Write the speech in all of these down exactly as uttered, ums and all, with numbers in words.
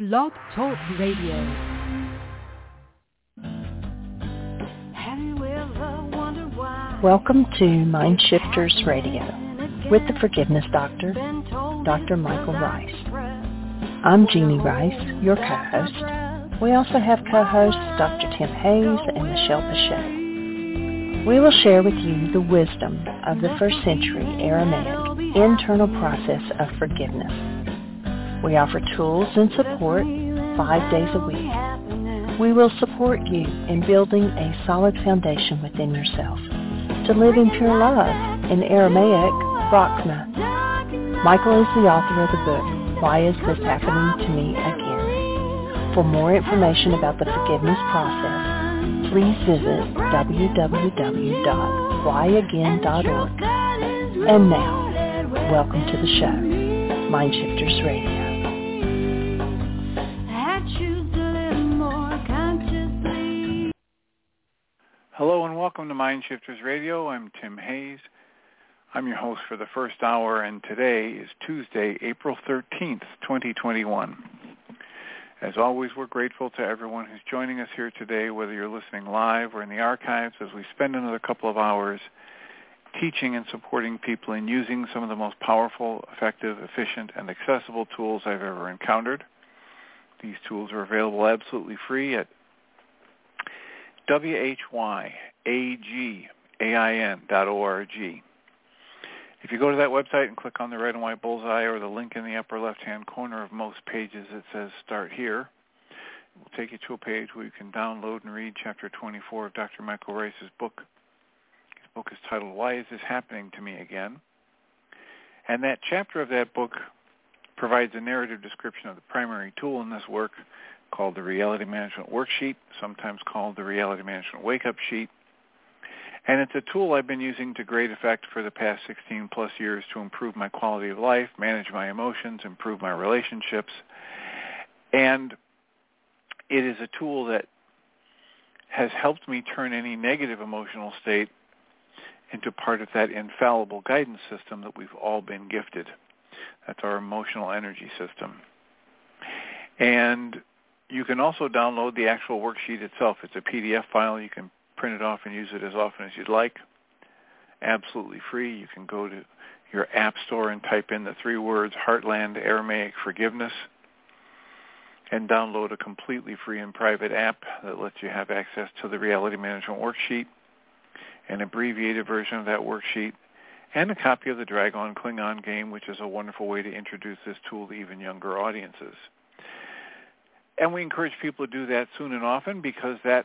Blog Talk Radio. Welcome to Mind Shifters Radio with the Forgiveness Doctor, Doctor Michael Rice. I'm Jeannie Rice, your co-host. We also have co-hosts Doctor Tim Hayes and Michelle Pache. We will share with you the wisdom of the first century Aramaic internal process of forgiveness. We offer tools and support five days a week. We will support you in building a solid foundation within yourself to live in pure love, in Aramaic, Rachna. Michael is the author of the book, Why Is This Happening to Me Again? For more information about the forgiveness process, please visit w w w dot why again dot org. And now, welcome to the show, Mind Shifters Radio. Hello and welcome to Mind Shifters Radio. I'm Tim Hayes. I'm your host for the first hour, and today is Tuesday, April thirteenth, twenty twenty-one. As always, we're grateful to everyone who's joining us here today, whether you're listening live or in the archives, as we spend another couple of hours teaching and supporting people in using some of the most powerful, effective, efficient, and accessible tools I've ever encountered. These tools are available absolutely free at W H Y A G A I N dot O R G. If you go to that website and click on the red and white bullseye or the link in the upper left-hand corner of most pages that says Start Here, it will take you to a page where you can download and read Chapter twenty-four of Doctor Michael Rice's book. His book is titled, Why Is This Happening to Me Again? And that chapter of that book provides a narrative description of the primary tool in this work, called the Reality Management Worksheet, sometimes called the Reality Management Wake-Up Sheet. And it's a tool I've been using to great effect for the past sixteen plus years to improve my quality of life, manage my emotions, improve my relationships. And it is a tool that has helped me turn any negative emotional state into part of that infallible guidance system that we've all been gifted. That's our emotional energy system. And you can also download the actual worksheet itself. It's a P D F file. You can print it off and use it as often as you'd like. Absolutely free. You can go to your app store and type in the three words Heartland Aramaic Forgiveness and download a completely free and private app that lets you have access to the Reality Management Worksheet, an abbreviated version of that worksheet, and a copy of the Dragon Klingon game, which is a wonderful way to introduce this tool to even younger audiences. And we encourage people to do that soon and often because that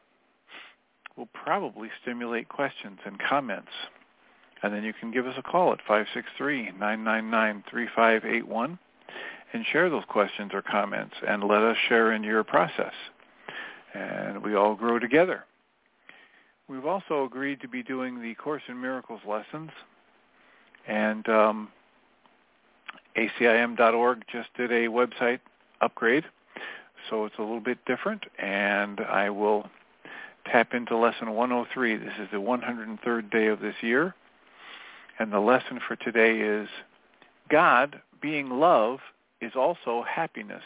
will probably stimulate questions and comments. And then you can give us a call at five six three, nine nine nine, three five eight one and share those questions or comments and let us share in your process. And we all grow together. We've also agreed to be doing the Course in Miracles lessons. And um, A C I M dot org just did a website upgrade. So it's a little bit different, and I will tap into lesson one oh three. This is the one hundred third day of this year, and the lesson for today is God, being love, is also happiness.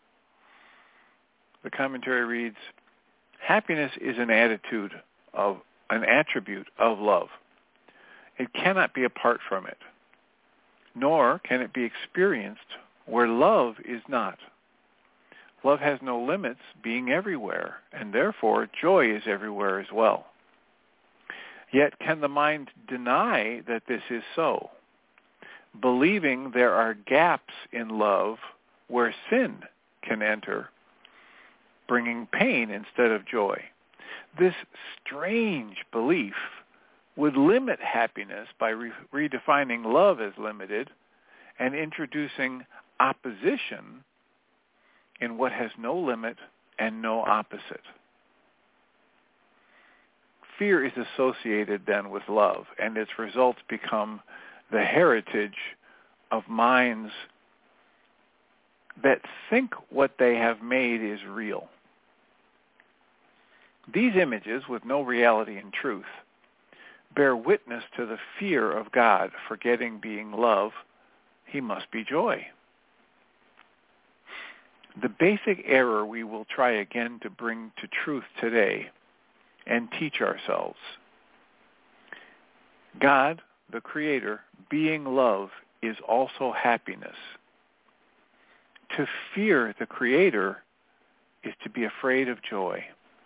The commentary reads, happiness is an attitude of, an attribute of love. It cannot be apart from it, nor can it be experienced where love is not. Love has no limits, being everywhere, and therefore joy is everywhere as well. Yet can the mind deny that this is so, believing there are gaps in love where sin can enter, bringing pain instead of joy? This strange belief would limit happiness by re- redefining love as limited and introducing opposition in what has no limit and no opposite. Fear is associated then with love, and its results become the heritage of minds that think what they have made is real. These images, with no reality and truth, bear witness to the fear of God, forgetting being love, he must be joy. The basic error we will try again to bring to truth today and teach ourselves. God, the Creator, being love, is also happiness. To fear the Creator is to be afraid of joy.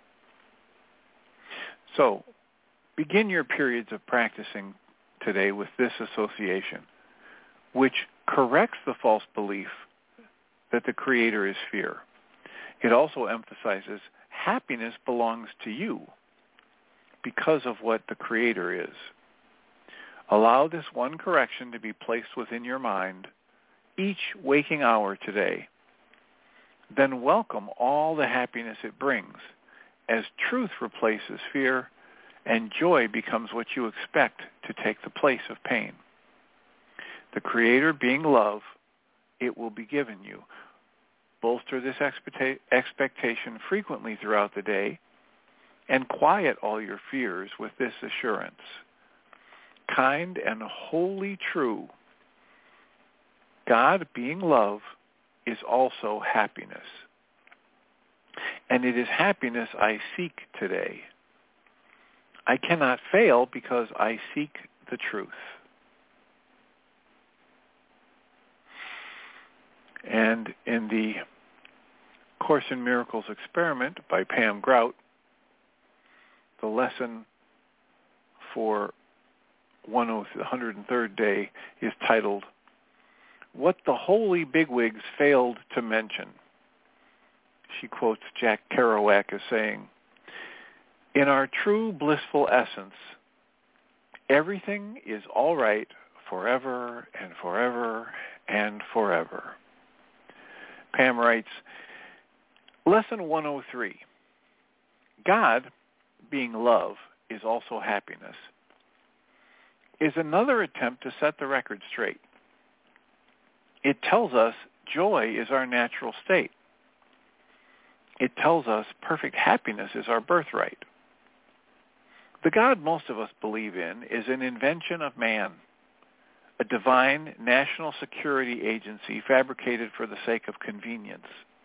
So, begin your periods of practicing today with this association, which corrects the false belief that the Creator is fear. It also emphasizes happiness belongs to you because of what the Creator is. Allow this one correction to be placed within your mind each waking hour today. Then welcome all the happiness it brings as truth replaces fear and joy becomes what you expect to take the place of pain. The Creator being love, it will be given you. Bolster this expecta- expectation frequently throughout the day and quiet all your fears with this assurance. Kind and wholly true, God being love is also happiness. And it is happiness I seek today. I cannot fail because I seek the truth. And in the Course in Miracles experiment by Pam Grout, the lesson for one hundred third day is titled, What the Holy Bigwigs Failed to Mention. She quotes Jack Kerouac as saying, in our true blissful essence, everything is all right forever and forever and forever. Pam writes, Lesson one oh three, God, being love, is also happiness, is another attempt to set the record straight. It tells us joy is our natural state. It tells us perfect happiness is our birthright. The God most of us believe in is an invention of man, a divine national security agency fabricated for the sake of convenience.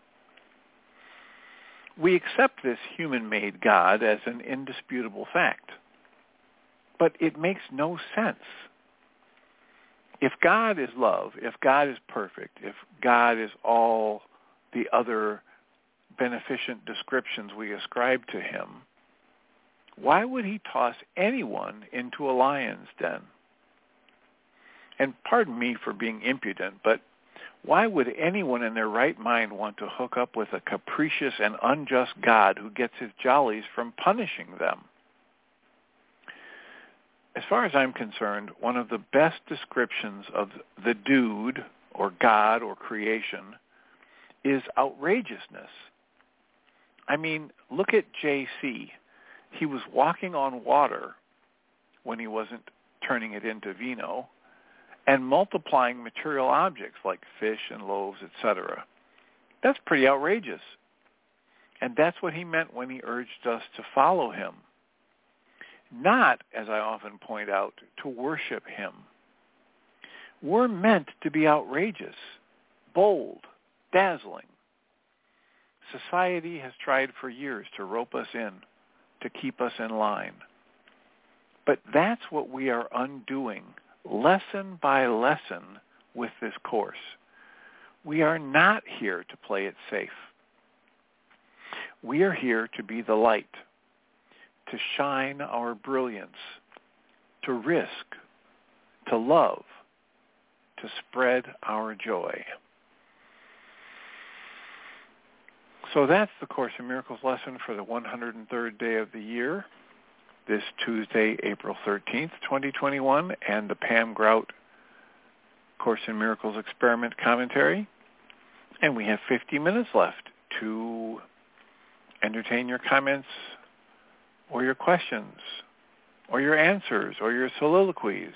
We accept this human-made God as an indisputable fact, but it makes no sense. If God is love, if God is perfect, if God is all the other beneficent descriptions we ascribe to him, why would he toss anyone into a lion's den? And pardon me for being impudent, but why would anyone in their right mind want to hook up with a capricious and unjust God who gets his jollies from punishing them? As far as I'm concerned, one of the best descriptions of the dude, or God, or creation, is outrageousness. I mean, look at J C. He was walking on water when he wasn't turning it into vino, and multiplying material objects like fish and loaves, et cetera. That's pretty outrageous. And that's what he meant when he urged us to follow him. Not, as I often point out, to worship him. We're meant to be outrageous, bold, dazzling. Society has tried for years to rope us in, to keep us in line. But that's what we are undoing, lesson by lesson, with this course. We are not here to play it safe. We are here to be the light, to shine our brilliance, to risk, to love, to spread our joy. So that's the Course in Miracles lesson for the one hundred third day of the year, this Tuesday, April thirteenth, twenty twenty-one, and the Pam Grout Course in Miracles experiment commentary. And we have fifty minutes left to entertain your comments or your questions or your answers or your soliloquies.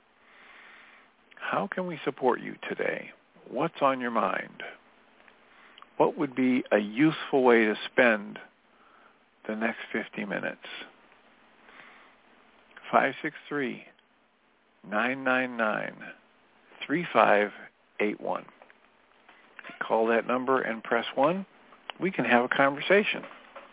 How can we support you today? What's on your mind? What would be a useful way to spend the next fifty minutes? five six three, nine nine nine, three five eight one. Call that number and press one. We can have a conversation.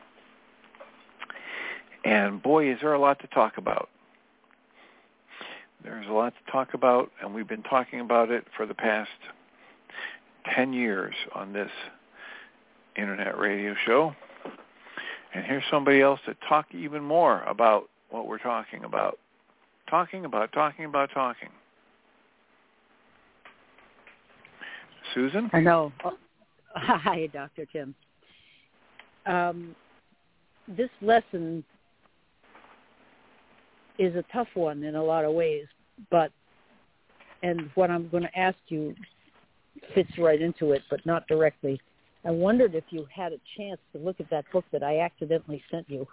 And boy, is there a lot to talk about. There's a lot to talk about, and we've been talking about it for the past ten years on this internet radio show. And here's somebody else to talk even more about what we're talking about. Talking about, talking about, talking. Susan? I know. Oh, hi, Doctor Tim. Um, this lesson is a tough one in a lot of ways, but, and what I'm going to ask you fits right into it, but not directly. I wondered if you had a chance to look at that book that I accidentally sent you,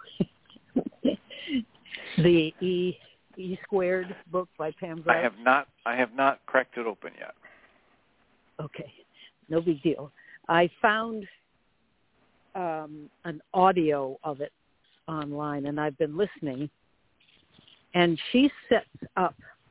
the E E Squared book by Pam Grout. I have not. I have not cracked it open yet. Okay, no big deal. I found um, an audio of it online, and I've been listening. And she sets up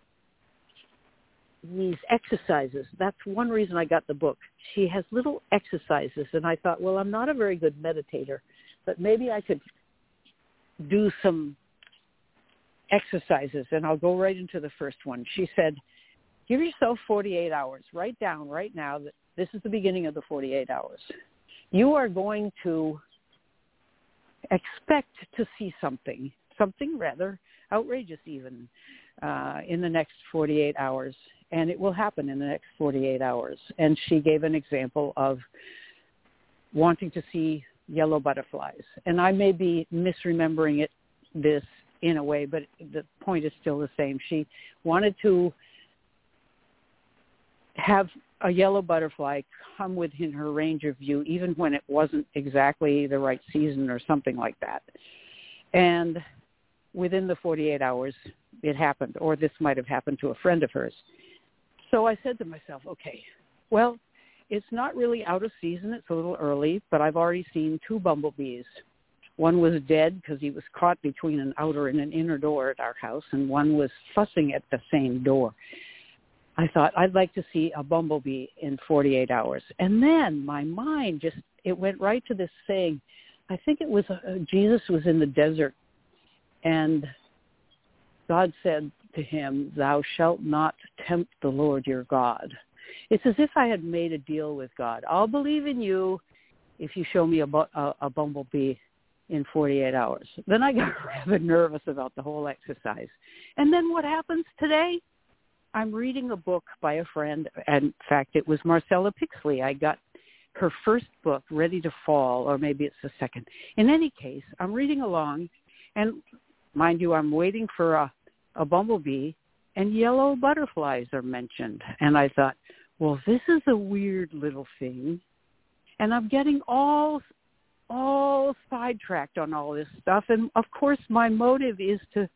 these exercises. That's one reason I got the book. She has little exercises, and I thought, well, I'm not a very good meditator, but maybe I could do some exercises, and I'll go right into the first one. She said, give yourself forty-eight hours. Write down right now that this is the beginning of the forty-eight hours. You are going to expect to see something, something rather outrageous even, uh, in the next forty-eight hours. And it will happen in the next forty-eight hours. And she gave an example of wanting to see yellow butterflies. And I may be misremembering it, this in a way, but the point is still the same. She wanted to have a yellow butterfly come within her range of view, even when it wasn't exactly the right season or something like that. And within the forty-eight hours, it happened, or this might have happened to a friend of hers. So I said to myself, okay, well, it's not really out of season. It's a little early, but I've already seen two bumblebees. One was dead because he was caught between an outer and an inner door at our house, and one was fussing at the same door. I thought, I'd like to see a bumblebee in forty-eight hours. And then my mind just, it went right to this saying, I think it was, uh, Jesus was in the desert, and God said to him, thou shalt not tempt the Lord your God. It's as if I had made a deal with God. I'll believe in you if you show me a, bu- a, a bumblebee in forty-eight hours. Then I got rather nervous about the whole exercise. And then what happens today? I'm reading a book by a friend. And in fact, it was Marcella Pixley. I got her first book, Ready to Fall, or maybe it's the second. In any case, I'm reading along, and mind you, I'm waiting for a, a bumblebee, and yellow butterflies are mentioned. And I thought, well, this is a weird little thing. And I'm getting all all sidetracked on all this stuff. And, of course, my motive is to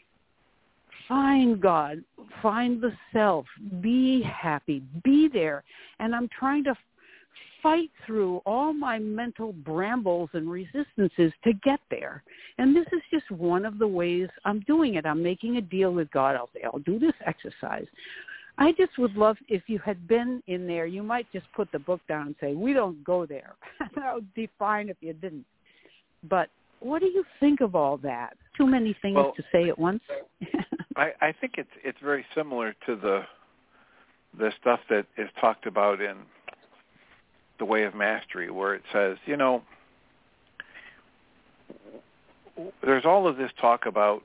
find God, find the self, be happy, be there. And I'm trying to fight through all my mental brambles and resistances to get there. And this is just one of the ways I'm doing it. I'm making a deal with God. I'll say, I'll do this exercise. I just would love, if you had been in there, you might just put the book down and say, we don't go there. That would be fine if you didn't. But what do you think of all that? Too many things well, to say at once? I, I think it's it's very similar to the the stuff that is talked about in The Way of Mastery, where it says, you know, there's all of this talk about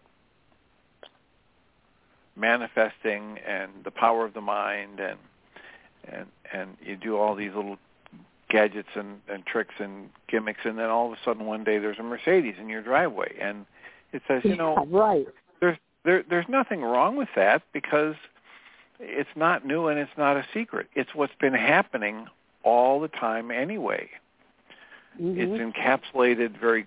manifesting and the power of the mind, and and and you do all these little gadgets and, and tricks and gimmicks, and then all of a sudden one day there's a Mercedes in your driveway, and it says, you know, yeah, right. there's there there's nothing wrong with that, because it's not new and it's not a secret. It's what's been happening all the time anyway. Mm-hmm. It's encapsulated very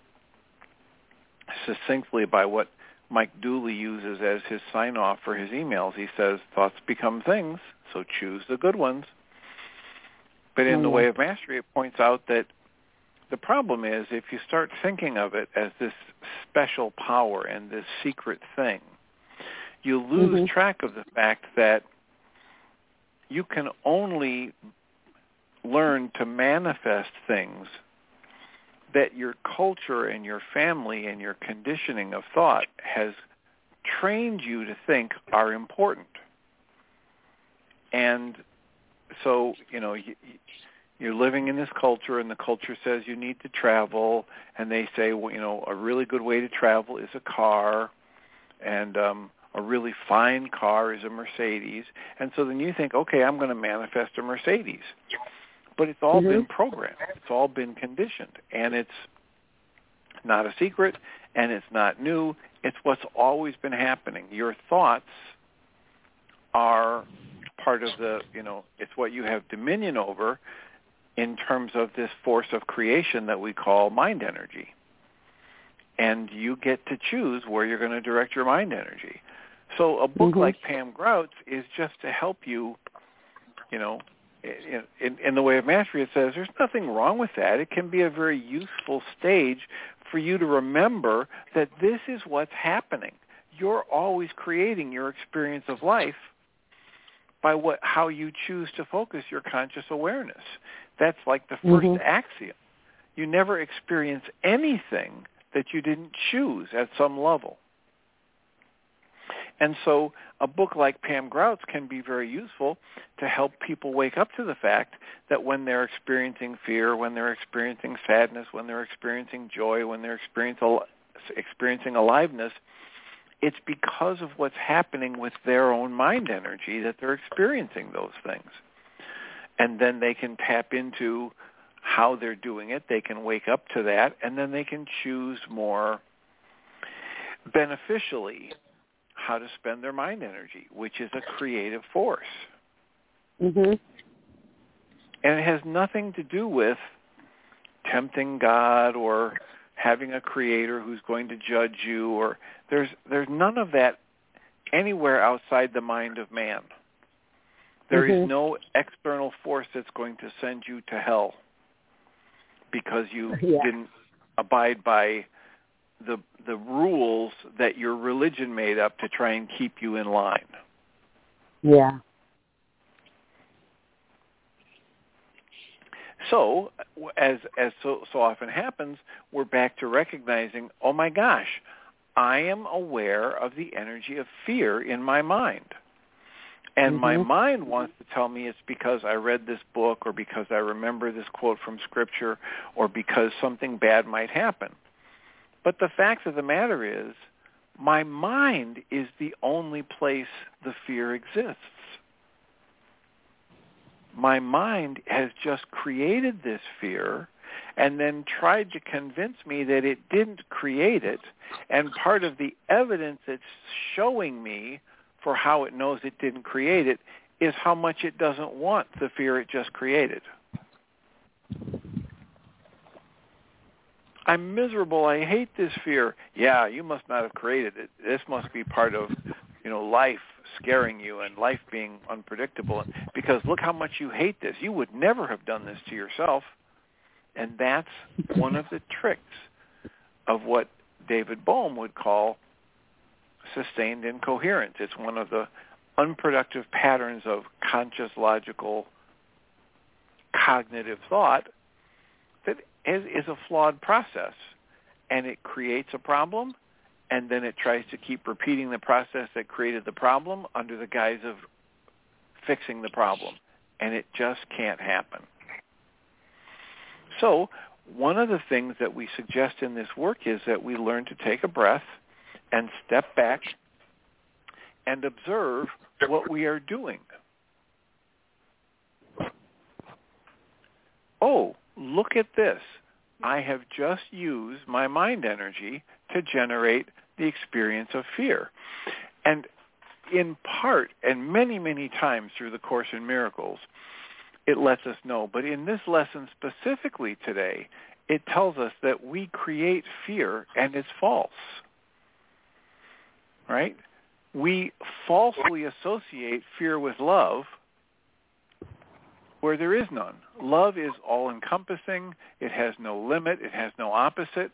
succinctly by what Mike Dooley uses as his sign-off for his emails. He says, thoughts become things, so choose the good ones. But in mm-hmm. The Way of Mastery, it points out that the problem is if you start thinking of it as this special power and this secret thing, you lose mm-hmm. track of the fact that you can only learned to manifest things that your culture and your family and your conditioning of thought has trained you to think are important. And so, you know, you, you're living in this culture, and the culture says you need to travel, and they say, well, you know, a really good way to travel is a car, and um, a really fine car is a Mercedes. And so then you think, okay, I'm going to manifest a Mercedes. But it's all mm-hmm. been programmed. It's all been conditioned. And it's not a secret, and it's not new. It's what's always been happening. Your thoughts are part of the, you know, it's what you have dominion over in terms of this force of creation that we call mind energy. And you get to choose where you're going to direct your mind energy. So a book mm-hmm. like Pam Grout's is just to help you, you know, in, in, in the Way of Mastery, it says there's nothing wrong with that. It can be a very useful stage for you to remember that this is what's happening. You're always creating your experience of life by what how you choose to focus your conscious awareness. That's like the first mm-hmm. axiom. You never experience anything that you didn't choose at some level. And so a book like Pam Grout's can be very useful to help people wake up to the fact that when they're experiencing fear, when they're experiencing sadness, when they're experiencing joy, when they're experiencing experiencing aliveness, it's because of what's happening with their own mind energy that they're experiencing those things. And then they can tap into how they're doing it. They can wake up to that, and then they can choose more beneficially how to spend their mind energy, which is a creative force. Mm-hmm. And it has nothing to do with tempting God or having a creator who's going to judge you, or there's there's none of that anywhere outside the mind of man. There mm-hmm. is no external force that's going to send you to hell because you yeah. didn't abide by the the rules that your religion made up to try and keep you in line. Yeah. So, as as so, so often happens, we're back to recognizing, oh my gosh, I am aware of the energy of fear in my mind. And mm-hmm. my mind wants to tell me it's because I read this book, or because I remember this quote from Scripture, or because something bad might happen. But the fact of the matter is, my mind is the only place the fear exists. My mind has just created this fear and then tried to convince me that it didn't create it. And part of the evidence it's showing me for how it knows it didn't create it is how much it doesn't want the fear it just created. I'm miserable. I hate this fear. Yeah, you must not have created it. This must be part of, you know, life scaring you and life being unpredictable. Because look how much you hate this. You would never have done this to yourself. And that's one of the tricks of what David Bohm would call sustained incoherence. It's one of the unproductive patterns of conscious, logical, cognitive thought that is, is a flawed process. And it creates a problem, and then it tries to keep repeating the process that created the problem under the guise of fixing the problem. And it just can't happen. So one of the things that we suggest in this work is that we learn to take a breath and step back and observe what we are doing. Oh, look at this. I have just used my mind energy to generate the experience of fear. And in part, and many, many times through the Course in Miracles, it lets us know. But in this lesson specifically today, it tells us that we create fear and it's false. Right? We falsely associate fear with love where there is none. Love is all-encompassing. It has no limit. It has no opposite.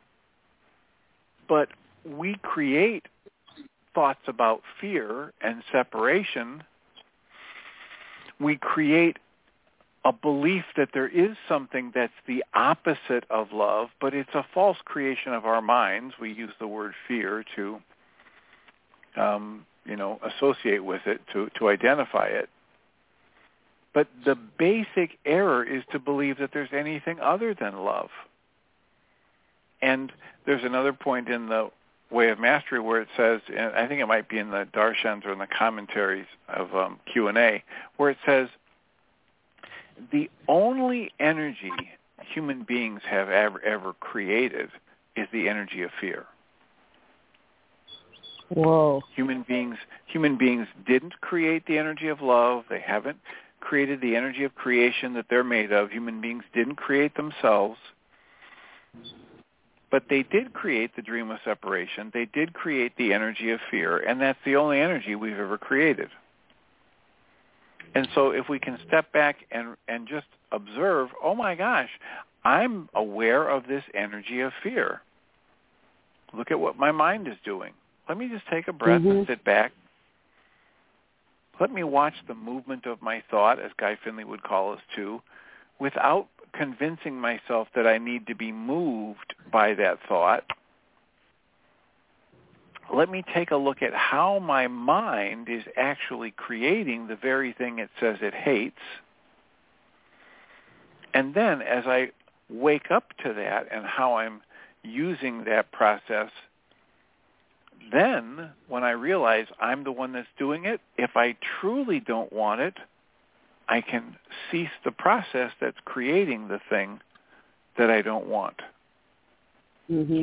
But we create thoughts about fear and separation. We create a belief that there is something that's the opposite of love, but it's a false creation of our minds. We use the word fear to, um, you know, associate with it, to, to identify it. But the basic error is to believe that there's anything other than love. And there's another point in the Way of Mastery where it says, and I think it might be in the Darshans or in the commentaries of um, Q and A, where it says, the only energy human beings have ever, ever created is the energy of fear. Whoa. Human beings, human beings didn't create the energy of love. They haven't created the energy of creation that they're made of. Human beings didn't create themselves. But they did create the dream of separation. They did create the energy of fear, and that's the only energy we've ever created. And so if we can step back and, and just observe, oh my gosh, I'm aware of this energy of fear. Look at what my mind is doing. Let me just take a breath mm-hmm. and sit back. Let me watch the movement of my thought, as Guy Finley would call us to, without convincing myself that I need to be moved by that thought. Let me take a look at how my mind is actually creating the very thing it says it hates. And then as I wake up to that and how I'm using that process, then when I realize I'm the one that's doing it, if I truly don't want it, I can cease the process that's creating the thing that I don't want. Mm-hmm.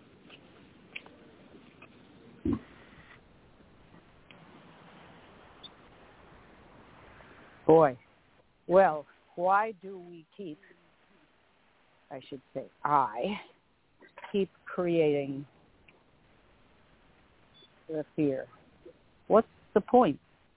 Boy, well, why do we keep, I should say, I keep creating the fear? What's the point?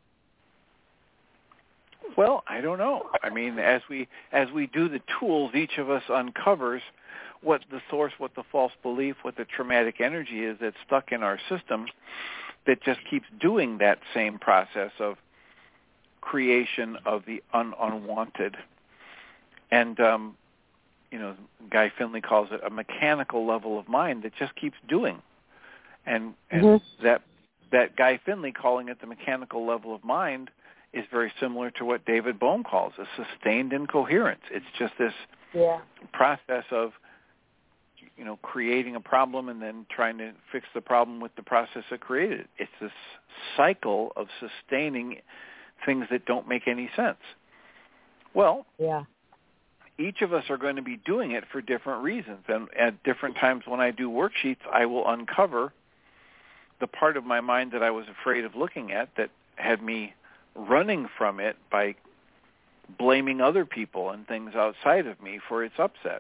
Well, I don't know. I mean, as we as we do the tools, each of us uncovers what the source, what the false belief, what the traumatic energy is that's stuck in our system that just keeps doing that same process of creation of the un- unwanted. And, um, you know, Guy Finley calls it a mechanical level of mind that just keeps doing. And, and mm-hmm. that that Guy Finley calling it the mechanical level of mind is very similar to what David Bohm calls a sustained incoherence. It's just this yeah. process of, you know, creating a problem and then trying to fix the problem with the process that created it. It's this cycle of sustaining things that don't make any sense. Well, yeah. each of us are going to be doing it for different reasons. And at different times when I do worksheets, I will uncover the part of my mind that I was afraid of looking at that had me running from it by blaming other people and things outside of me for its upset.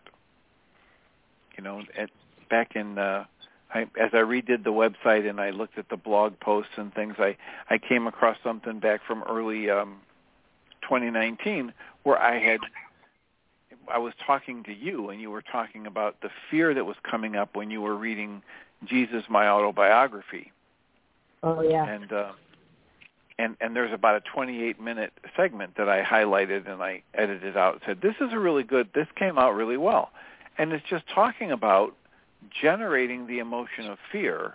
You know, at, back in, uh, I, as I redid the website and I looked at the blog posts and things, I, I came across something back from early um, twenty nineteen where I had, I was talking to you and you were talking about the fear that was coming up when you were reading Jesus, My Autobiography. Oh, yeah. And, uh, And, and there's about a twenty-eight minute segment that I highlighted and I edited out and said, this is a really good, this came out really well. And it's just talking about generating the emotion of fear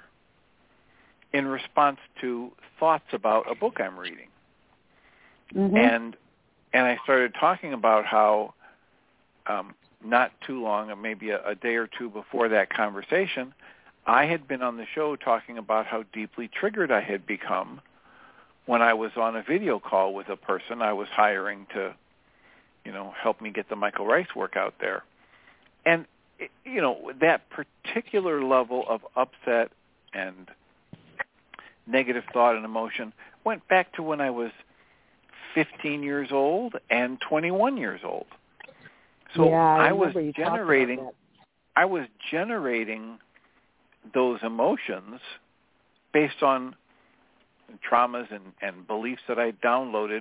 in response to thoughts about a book I'm reading. Mm-hmm. And and I started talking about how um, not too long, maybe a, a day or two before that conversation, I had been on the show talking about how deeply triggered I had become when I was on a video call with a person I was hiring to, you know, help me get the Michael Rice work out there. And, you know, that particular level of upset and negative thought and emotion went back to when I was fifteen years old and twenty-one years old. So yeah, I, I was you generating, I was generating those emotions based on traumas and, and beliefs that I downloaded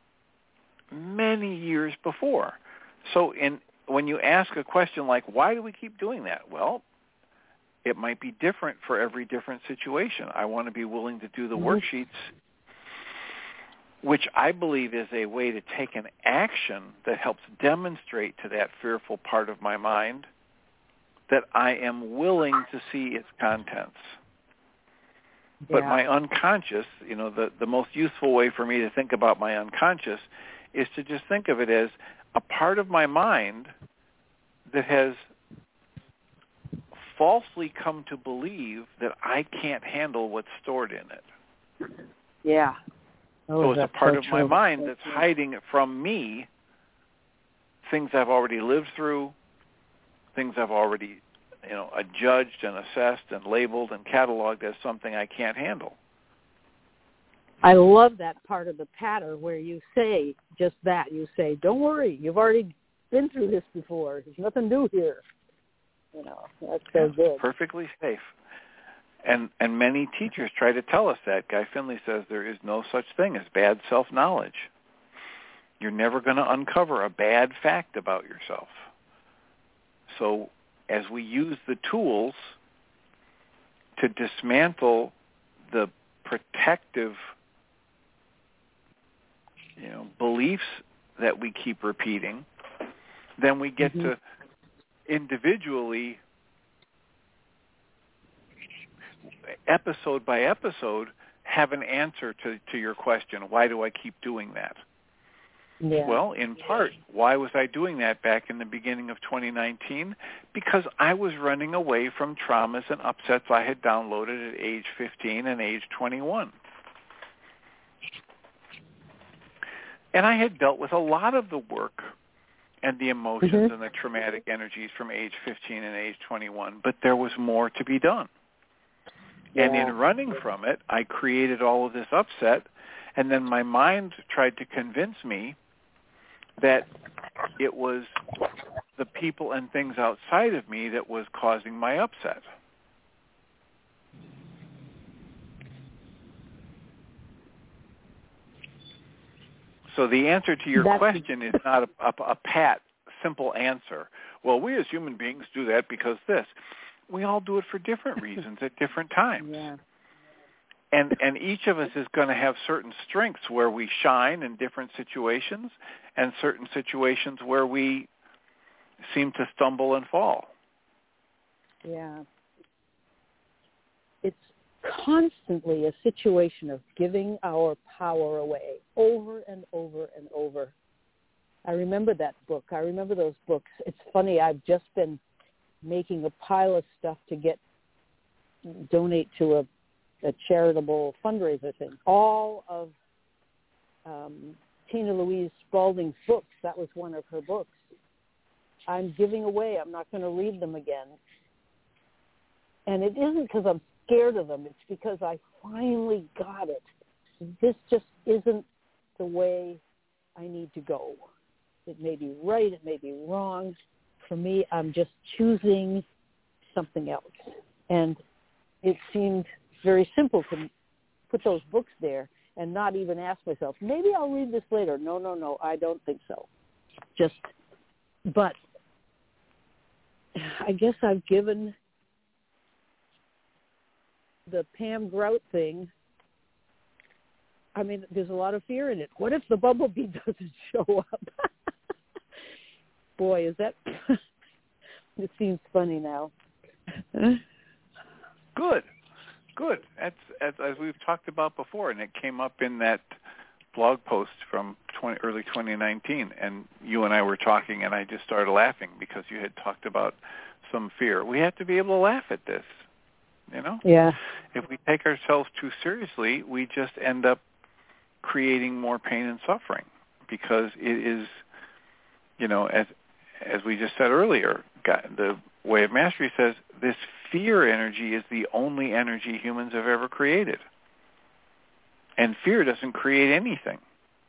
many years before. So in when you ask a question like, why do we keep doing that? Well, it might be different for every different situation. I want to be willing to do the mm-hmm. worksheets which I believe is a way to take an action that helps demonstrate to that fearful part of my mind that I am willing to see its contents. But Yeah. my unconscious, you know, the, the most useful way for me to think about my unconscious is to just think of it as a part of my mind that has falsely come to believe that I can't handle what's stored in it. Yeah. Oh, so it's a that's part so of my true. mind That's that's true. hiding from me things I've already lived through, things I've already, you know, adjudged and assessed and labeled and cataloged as something I can't handle. I love that part of the pattern where you say just that. You say, don't worry, you've already been through this before. There's nothing new here. You know, that's so Yeah, good. Perfectly safe. And and many teachers try to tell us that. Guy Finley says there is no such thing as bad self-knowledge. You're never going to uncover a bad fact about yourself. So as we use the tools to dismantle the protective, you know, beliefs that we keep repeating, then we get Mm-hmm. to individually, episode by episode, have an answer to, to your question, why do I keep doing that? Yeah. Well, in part, why was I doing that back in the beginning of twenty nineteen? Because I was running away from traumas and upsets I had downloaded at age fifteen and age twenty-one. And I had dealt with a lot of the work and the emotions Mm-hmm. and the traumatic energies from age fifteen and age twenty-one, but there was more to be done. Yeah. And in running from it, I created all of this upset, and then my mind tried to convince me that it was the people and things outside of me that was causing my upset. So the answer to your That's question is not a, a, a pat, simple answer. Well, we as human beings do that because this. We all do it for different reasons at different times. Yeah. And and each of us is going to have certain strengths where we shine in different situations and certain situations where we seem to stumble and fall. Yeah. It's constantly a situation of giving our power away over and over and over. I remember that book. I remember those books. It's funny, I've just been making a pile of stuff to get, donate to a, a charitable fundraiser thing. All of um, Tina Louise Spalding's books, that was one of her books. I'm giving away. I'm not going to read them again. And it isn't because I'm scared of them. It's because I finally got it. This just isn't the way I need to go. It may be right. It may be wrong. For me, I'm just choosing something else. And it seemed very simple to put those books there and not even ask myself, maybe I'll read this later. No, no, no, I don't think so. Just, but I guess I've given the Pam Grout thing, I mean, there's a lot of fear in it. What if the bumblebee doesn't show up? Boy, is that, it seems funny now. Good, good. That's, as, as we've talked about before, and it came up in that blog post from twenty, early twenty nineteen, and you and I were talking, and I just started laughing because you had talked about some fear. We have to be able to laugh at this, you know? Yeah. If we take ourselves too seriously, we just end up creating more pain and suffering because it is, you know, as as we just said earlier, God, the Way of Mastery says this fear energy is the only energy humans have ever created. And fear doesn't create anything.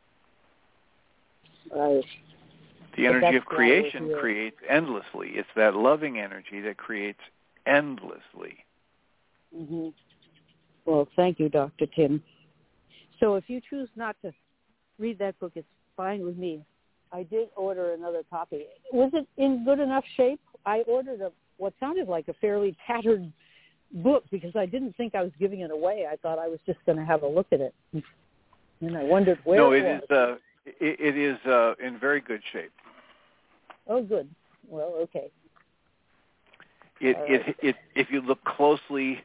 Right. The energy of creation creates endlessly. It's that loving energy that creates endlessly. Mm-hmm. Well, thank you, Doctor Tim. So if you choose not to read that book, it's fine with me. I did order another copy. Was it in good enough shape? I ordered a what sounded like a fairly tattered book because I didn't think I was giving it away. I thought I was just going to have a look at it. And I wondered where no, it, it was. is. Uh, it, it is uh, in very good shape. Oh, good. Well, okay. It, All it, right. it, if you look closely,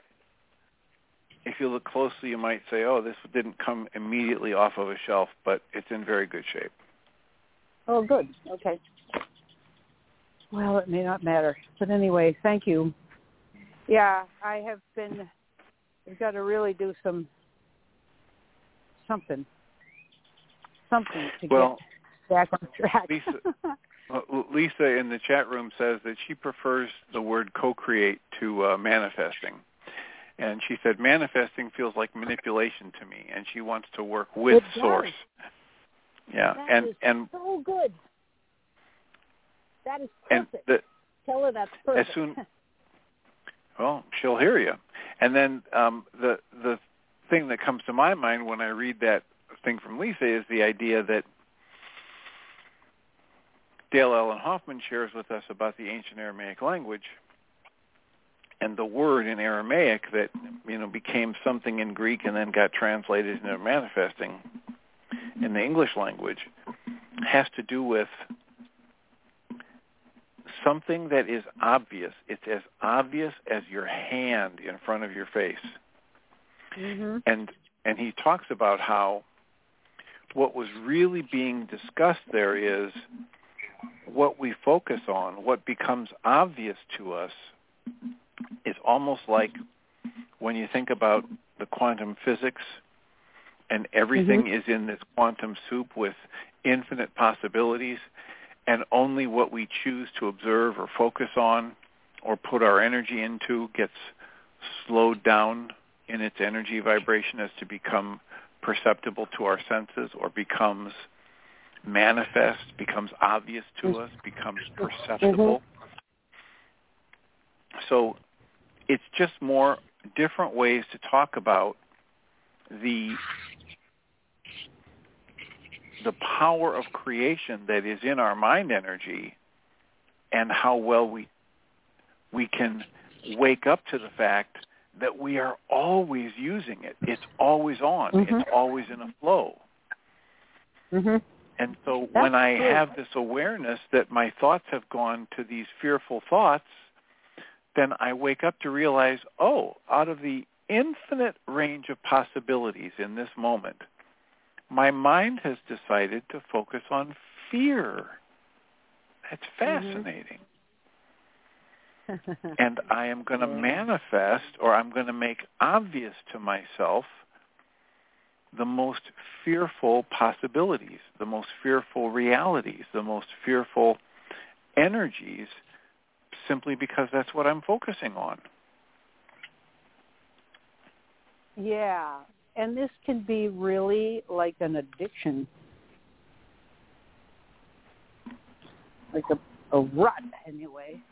if you look closely, you might say, "Oh, this didn't come immediately off of a shelf," but it's in very good shape. Oh, good. Okay. Well, it may not matter, but anyway, thank you. Yeah, I have been. I've got to really do some something, something to well, get back on track. Lisa, well, Lisa in the chat room says that she prefers the word co-create to uh, manifesting, and she said manifesting feels like manipulation to me, and she wants to work with It does. source. Yeah, that and is and so good. That is and perfect. the, Tell her that's perfect. as soon. Well, she'll hear you. And then um, the the thing that comes to my mind when I read that thing from Lisa is the idea that Dale Allen Hoffman shares with us about the ancient Aramaic language and the word in Aramaic that, you know, became something in Greek and then got translated into manifesting in the English language has to do with something that is obvious. It's as obvious as your hand in front of your face. Mm-hmm. And and he talks about how what was really being discussed there is what we focus on, what becomes obvious to us is almost like when you think about the quantum physics and everything Mm-hmm. is in this quantum soup with infinite possibilities, and only what we choose to observe or focus on or put our energy into gets slowed down in its energy vibration as to become perceptible to our senses or becomes manifest, becomes obvious to us, becomes perceptible. Mm-hmm. So it's just more different ways to talk about the the power of creation that is in our mind energy and how well we we can wake up to the fact that we are always using it. It's always on. Mm-hmm. It's always in a flow. Mm-hmm. And so That's when I true. have this awareness that my thoughts have gone to these fearful thoughts, then I wake up to realize, oh, out of the infinite range of possibilities in this moment, my mind has decided to focus on fear. That's fascinating. Mm-hmm. And I am going to yeah. manifest, or I'm going to make obvious to myself the most fearful possibilities, the most fearful realities, the most fearful energies, simply because that's what I'm focusing on. Yeah. And this can be really like an addiction, like a, a rut anyway.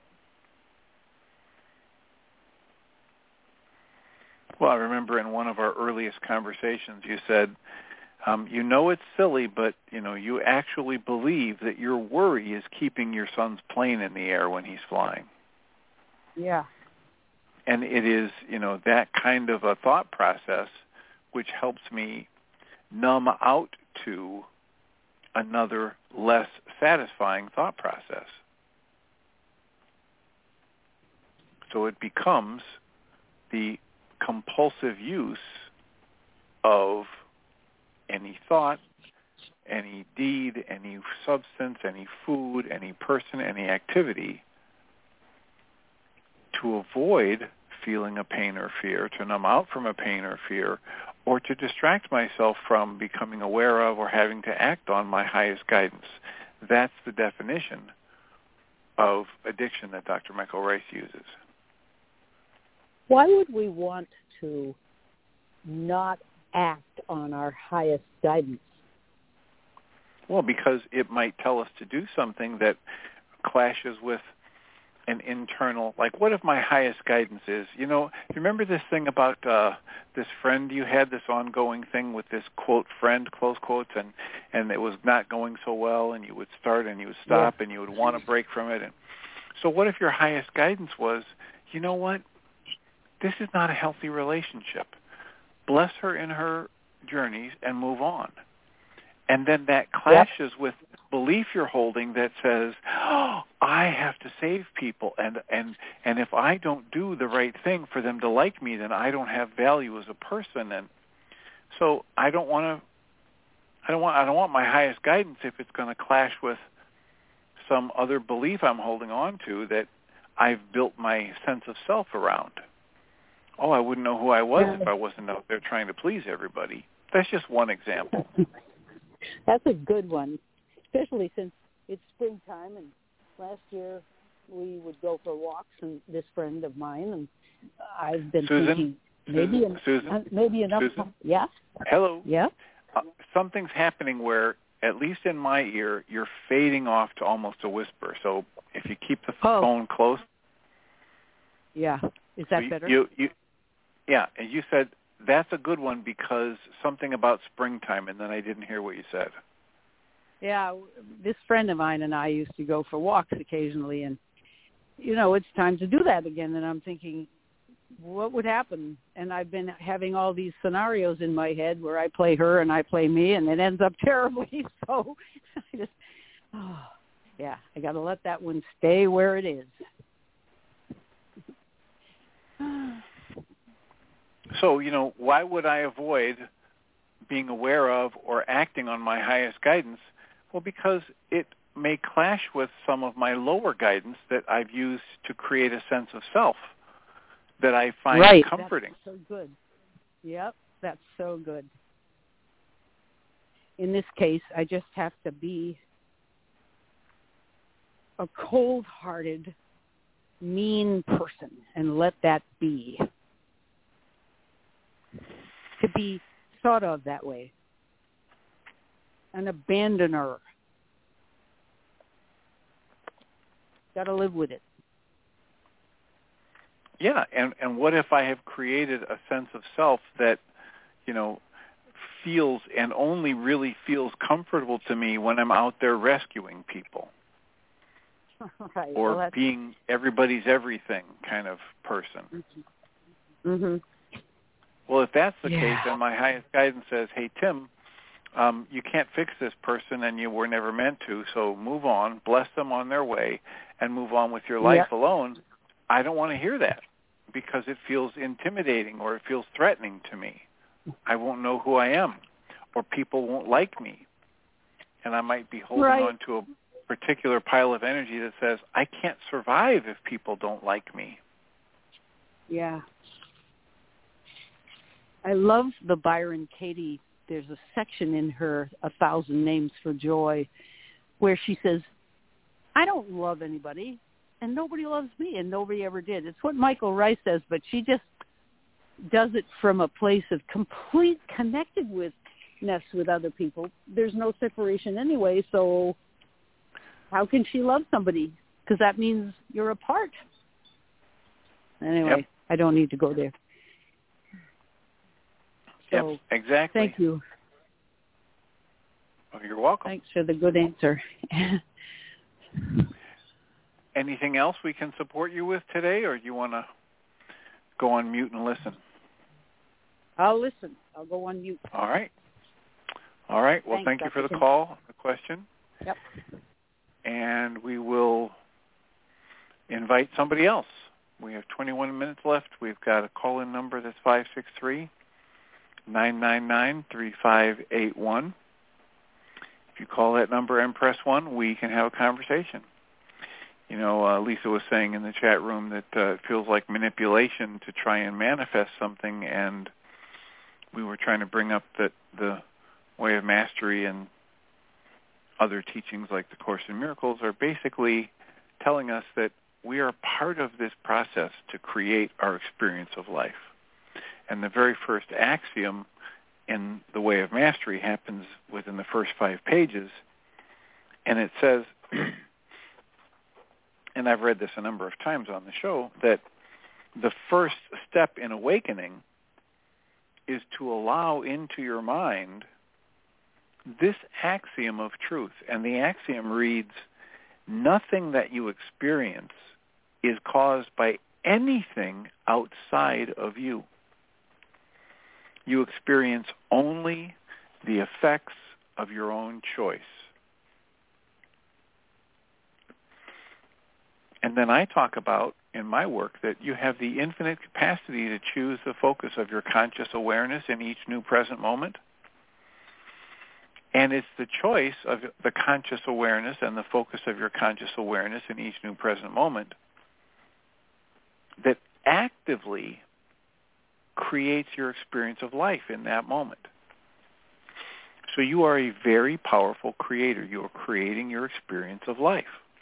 Well, I remember in one of our earliest conversations you said, um, you know it's silly, but you know you actually believe that your worry is keeping your son's plane in the air when he's flying. Yeah. And it is, you know, that kind of a thought process which helps me numb out to another less satisfying thought process. So it becomes the compulsive use of any thought, any deed, any substance, any food, any person, any activity to avoid feeling a pain or fear, to numb out from a pain or fear, or to distract myself from becoming aware of or having to act on my highest guidance. That's the definition of addiction that Doctor Michael Ryce uses. Why would we want to not act on our highest guidance? Well, because it might tell us to do something that clashes with an internal, like what if my highest guidance is, you know, you remember this thing about uh, this friend you had, this ongoing thing with this, quote, friend, close quotes, and, and it was not going so well, and you would start and you would stop yeah. and you would want to break from it. And so what if your highest guidance was, you know what, this is not a healthy relationship. Bless her in her journeys and move on. And then that clashes yep. with belief you're holding that says, oh, I have to save people, and, and, and if I don't do the right thing for them to like me, then I don't have value as a person. And so I don't want to I don't want I don't want my highest guidance if it's going to clash with some other belief I'm holding on to that I've built my sense of self around. Oh, I wouldn't know who I was yeah. if I wasn't out there trying to please everybody. That's just one example. That's a good one, especially since it's springtime, and last year we would go for walks, and this friend of mine, and I've been Susan? thinking maybe Susan? an, Susan? Uh, maybe enough. Susan? Yeah. Hello. Yeah. Uh, something's happening where, at least in my ear, you're fading off to almost a whisper. So if you keep the oh. phone close. Yeah. Is that you, better? You, you, yeah, and you said that's a good one because something about springtime, and then I didn't hear what you said. Yeah, this friend of mine and I used to go for walks occasionally, and, you know, it's time to do that again. And I'm thinking, what would happen? And I've been having all these scenarios in my head where I play her and I play me, and it ends up terribly. So I just, oh, yeah, I got to let that one stay where it is. So, you know, why would I avoid being aware of or acting on my highest guidance? Well, because it may clash with some of my lower guidance that I've used to create a sense of self that I find right. comforting. That's so good. Yep, that's so good. In this case, I just have to be a cold-hearted, mean person and let that be. To be thought of that way. An abandoner. Got to live with it. Yeah, and, and what if I have created a sense of self that, you know, feels and only really feels comfortable to me when I'm out there rescuing people? Right. Or well, being everybody's everything kind of person. Mm-hmm. Mm-hmm. Well, if that's the yeah. case, then my highest guidance says, hey, Tim, um, you can't fix this person and you were never meant to, so move on, bless them on their way, and move on with your life yep. alone. I don't want to hear that because it feels intimidating or it feels threatening to me. I won't know who I am, or people won't like me. And I might be holding right. on to a particular pile of energy that says, I can't survive if people don't like me. Yeah. I love the Byron Katie. There's a section in her A Thousand Names for Joy where she says, I don't love anybody, and nobody loves me, and nobody ever did. It's what Michael Rice says, but she just does it from a place of complete connectedness with other people. There's no separation anyway, so how can she love somebody? Because that means you're apart. Anyway, yep. I don't need to go there. So, yep, exactly. Thank you. Oh, you're welcome. Thanks for the good answer. Anything else we can support you with today, or do you want to go on mute and listen? I'll listen. I'll go on mute. All right. All right. Well, Thanks, thank you for the Doctor call, the question. Yep. And we will invite somebody else. We have twenty-one minutes left. We've got a call-in number that's five six three, nine nine nine, three five eight one. If you call that number and press one, we can have a conversation. You know, uh, Lisa was saying in the chat room that uh, it feels like manipulation to try and manifest something, and we were trying to bring up that the Way of Mastery and other teachings like the Course in Miracles are basically telling us that we are part of this process to create our experience of life. And the very first axiom in the Way of Mastery happens within the first five pages, and it says, and I've read this a number of times on the show, that the first step in awakening is to allow into your mind this axiom of truth. And the axiom reads, nothing that you experience is caused by anything outside of you. you experience only the effects of your own choice. And then I talk about in my work that you have the infinite capacity to choose the focus of your conscious awareness in each new present moment. And it's the choice of the conscious awareness and the focus of your conscious awareness in each new present moment that actively creates your experience of life in that moment. So you are a very powerful creator. You are creating your experience of life.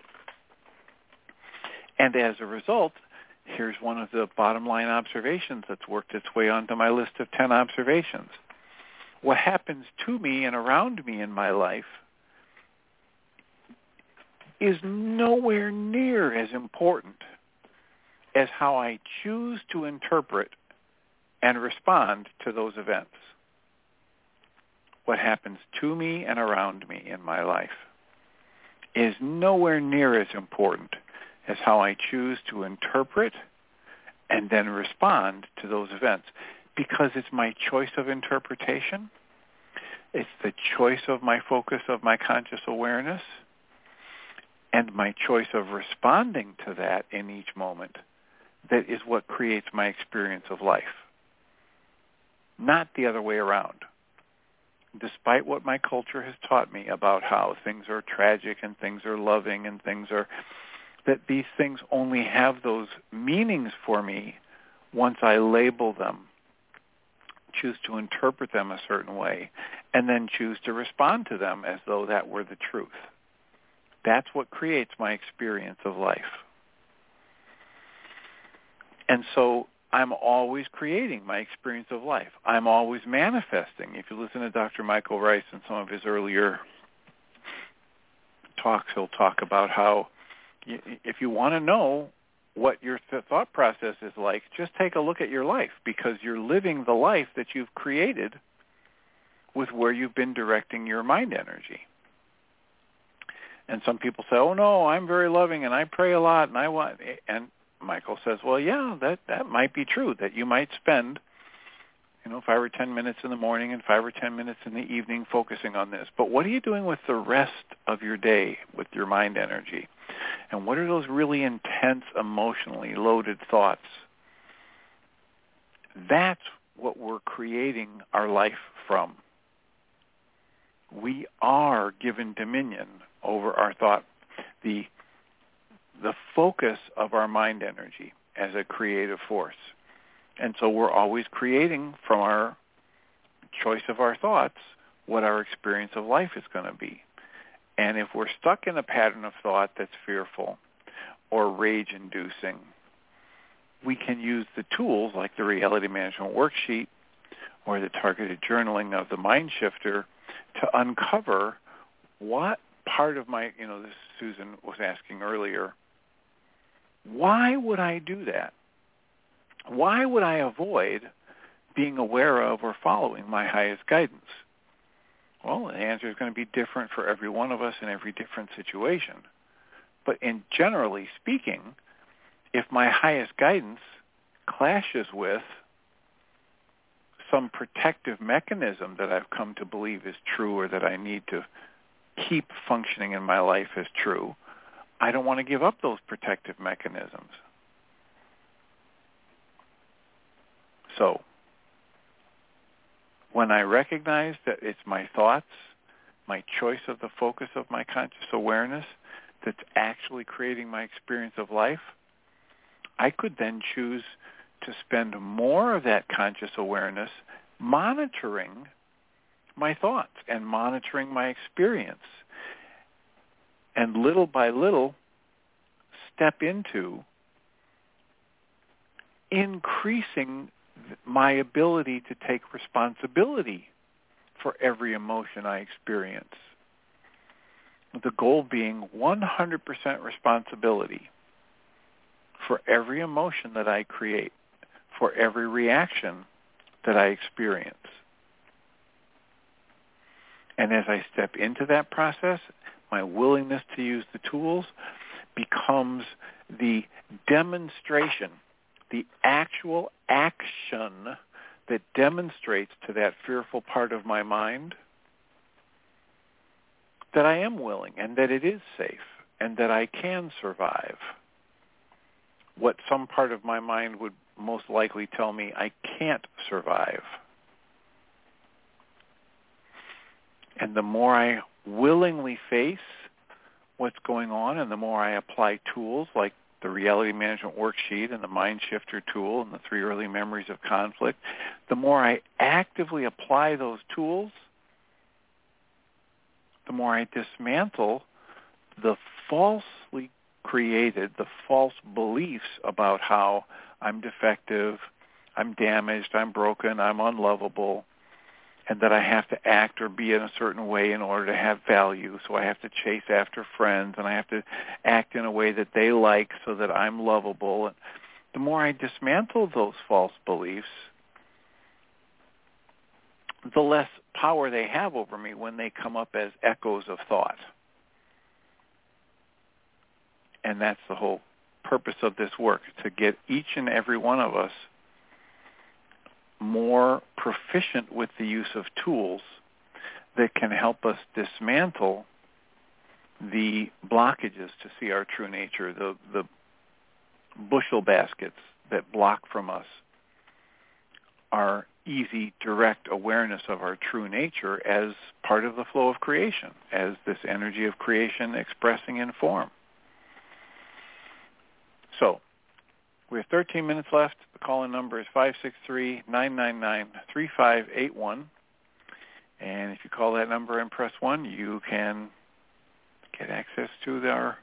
And as a result, here's one of the bottom line observations that's worked its way onto my list of ten observations. What happens to me and around me in my life is nowhere near as important as how I choose to interpret and respond to those events. What happens to me and around me in my life is nowhere near as important as how I choose to interpret and then respond to those events, because it's my choice of interpretation, it's the choice of my focus of my conscious awareness, and my choice of responding to that in each moment that is what creates my experience of life, not the other way around. Despite what my culture has taught me about how things are tragic and things are loving and things are, that these things only have those meanings for me once I label them, choose to interpret them a certain way, and then choose to respond to them as though that were the truth. That's what creates my experience of life. And so I'm always creating my experience of life. I'm always manifesting. If you listen to Doctor Michael Rice in some of his earlier talks, he'll talk about how if you want to know what your thought process is like, just take a look at your life, because you're living the life that you've created with where you've been directing your mind energy. And some people say, oh, no, I'm very loving and I pray a lot and I want... And Michael says, well, yeah, that, that might be true, that you might spend, you know, five or ten minutes in the morning and five or ten minutes in the evening focusing on this. But what are you doing with the rest of your day with your mind energy? And what are those really intense, emotionally loaded thoughts? That's what we're creating our life from. We are given dominion over our thought, the the focus of our mind energy as a creative force. And so we're always creating from our choice of our thoughts what our experience of life is going to be. And if we're stuck in a pattern of thought that's fearful or rage-inducing, we can use the tools like the Reality Management Worksheet or the targeted journaling of the Mind Shifter to uncover what part of my, you know, this Susan was asking earlier, why would I do that? Why would I avoid being aware of or following my highest guidance? Well, the answer is going to be different for every one of us in every different situation. But in generally speaking, if my highest guidance clashes with some protective mechanism that I've come to believe is true or that I need to keep functioning in my life as true, I don't want to give up those protective mechanisms. So, when I recognize that it's my thoughts, my choice of the focus of my conscious awareness that's actually creating my experience of life, I could then choose to spend more of that conscious awareness monitoring my thoughts and monitoring my experience. And little by little, step into increasing my ability to take responsibility for every emotion I experience. The goal being one hundred percent responsibility for every emotion that I create, for every reaction that I experience. And as I step into that process, my willingness to use the tools becomes the demonstration, the actual action that demonstrates to that fearful part of my mind that I am willing and that it is safe and that I can survive what some part of my mind would most likely tell me I can't survive. And the more I willingly face what's going on and the more I apply tools like the Reality Management Worksheet and the Mind Shifter tool and the three early memories of conflict, the more I actively apply those tools, the more I dismantle the falsely created, the false beliefs about how I'm defective, I'm damaged, I'm broken, I'm unlovable, and that I have to act or be in a certain way in order to have value. So I have to chase after friends, and I have to act in a way that they like so that I'm lovable. And the more I dismantle those false beliefs, the less power they have over me when they come up as echoes of thought. And that's the whole purpose of this work, to get each and every one of us more proficient with the use of tools that can help us dismantle the blockages to see our true nature, the, the bushel baskets that block from us our easy, direct awareness of our true nature as part of the flow of creation, as this energy of creation expressing in form. So, we have thirteen minutes left. The call-in number is five six three, nine nine nine, three five eight one. And if you call that number and press one, you can get access to our,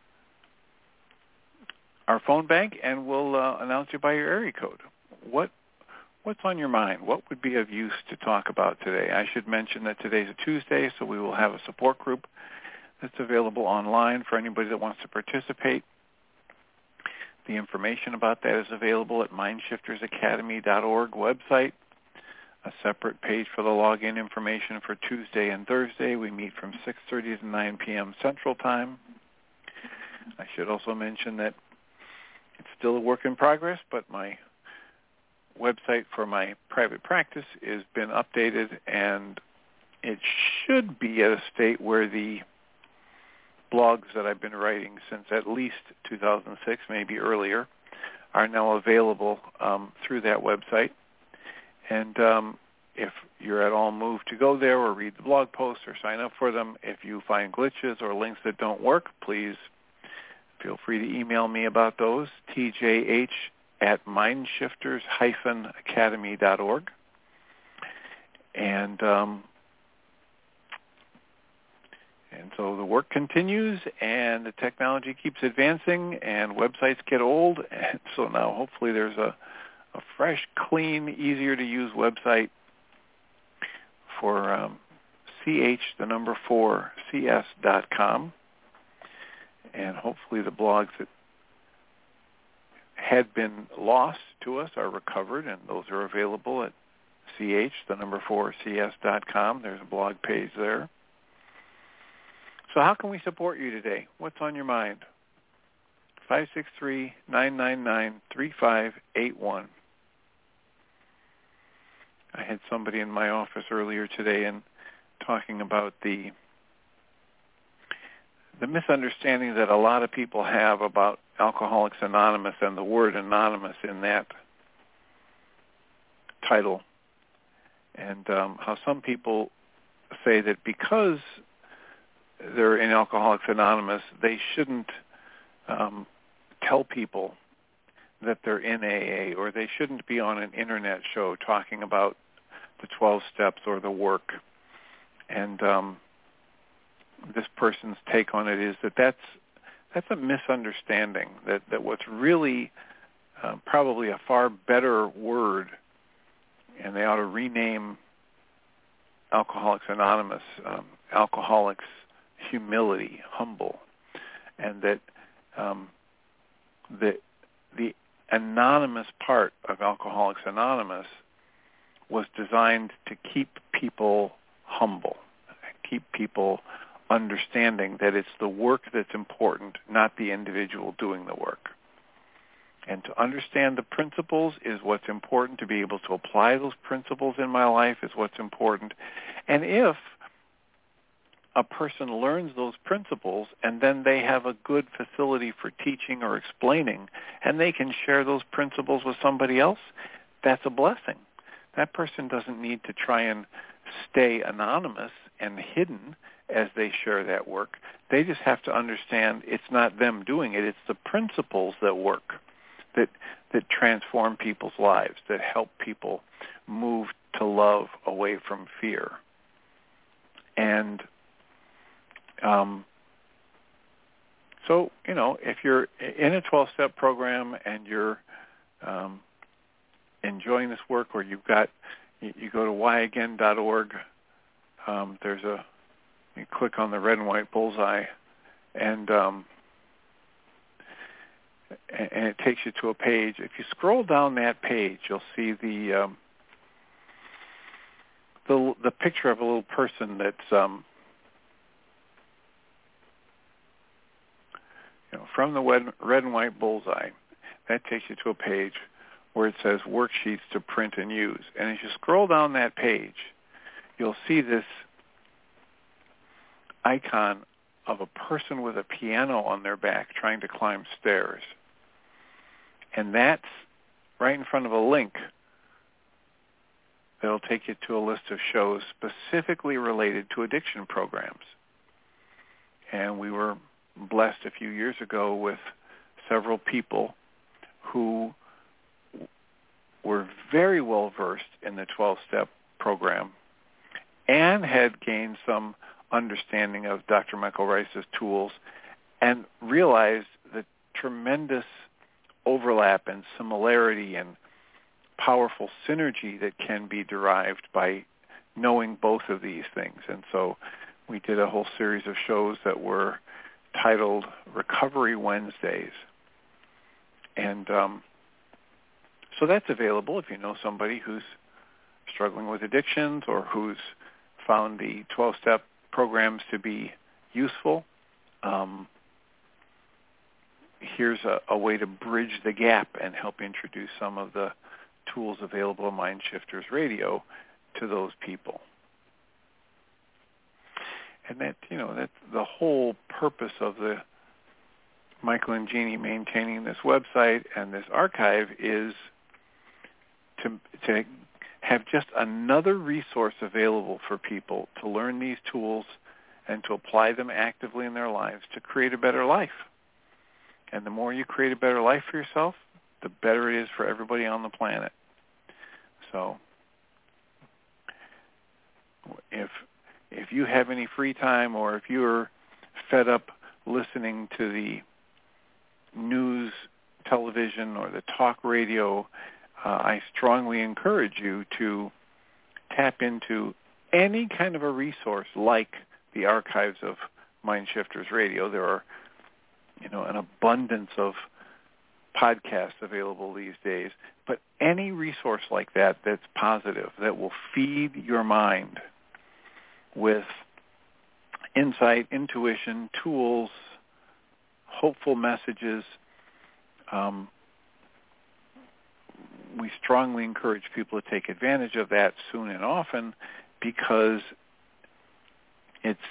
our phone bank, and we'll uh, announce you by your area code. What What's on your mind? What would be of use to talk about today? I should mention that today's a Tuesday, so we will have a support group that's available online for anybody that wants to participate. The information about that is available at mind shifters academy dot org website. A separate page for the login information for Tuesday and Thursday. We meet from six thirty to nine p.m. Central Time. I should also mention that it's still a work in progress, but my website for my private practice has been updated, and it should be at a state where the blogs that I've been writing since at least two thousand six, maybe earlier, are now available um, through that website. And um, if you're at all moved to go there or read the blog posts or sign up for them, if you find glitches or links that don't work, please feel free to email me about those, t j h at mind shifters academy dot org. And um, And so the work continues, and the technology keeps advancing, and websites get old. And so now hopefully there's a, a fresh, clean, easier-to-use website for um, ch, the number four, cs dot com. And hopefully the blogs that had been lost to us are recovered, and those are available at ch, the number four, cs dot com. There's a blog page there. So how can we support you today? What's on your mind? five six three, nine nine nine, three five eight one. I had somebody in my office earlier today and talking about the the misunderstanding that a lot of people have about Alcoholics Anonymous and the word anonymous in that title, and um, how some people say that because they're in Alcoholics Anonymous, they shouldn't um, tell people that they're in A A, or they shouldn't be on an internet show talking about the twelve steps or the work. And um, this person's take on it is that that's, that's a misunderstanding, that, that what's really uh, probably a far better word, and they ought to rename Alcoholics Anonymous, um, Alcoholics Humility, humble, and that um, the the anonymous part of Alcoholics Anonymous was designed to keep people humble, keep people understanding that it's the work that's important, not the individual doing the work. And to understand the principles is what's important. To be able to apply those principles in my life is what's important. And if a person learns those principles and then they have a good facility for teaching or explaining, and they can share those principles with somebody else, that's a blessing. That person doesn't need to try and stay anonymous and hidden as they share that work. They just have to understand it's not them doing it. It's the principles that work, that that transform people's lives, that help people move to love away from fear. And um, so, you know, if you're in a twelve-step program and you're um, enjoying this work, or you've got, you, you go to why again dot org, um, there's a, you click on the red and white bullseye, and um, and it takes you to a page. If you scroll down that page, you'll see the um, the the picture of a little person that's um, you know, from the red, red and white bullseye. That takes you to a page where it says worksheets to print and use. And as you scroll down that page, you'll see this icon of a person with a piano on their back trying to climb stairs. And that's right in front of a link that'll take you to a list of shows specifically related to addiction programs. And we were blessed a few years ago with several people who were very well versed in the twelve-step program and had gained some understanding of Doctor Michael Ryce's tools and realized the tremendous overlap and similarity and powerful synergy that can be derived by knowing both of these things. And so we did a whole series of shows that were titled Recovery Wednesdays. And um, so that's available if you know somebody who's struggling with addictions or who's found the twelve-step programs to be useful. Um, here's a, a way to bridge the gap and help introduce some of the tools available in Mind Shifters Radio to those people. And that, you know, that's the whole purpose of the Michael and Jeannie maintaining this website and this archive is to to have just another resource available for people to learn these tools and to apply them actively in their lives to create a better life. And the more you create a better life for yourself, the better it is for everybody on the planet. So if if you have any free time, or if you're fed up listening to the news, television, or the talk radio, uh, I strongly encourage you to tap into any kind of a resource like the archives of Mind Shifters Radio. There are, you know, an abundance of podcasts available these days, but any resource like that that's positive, that will feed your mind with insight, intuition, tools, hopeful messages. Um, we strongly encourage people to take advantage of that soon and often, because it's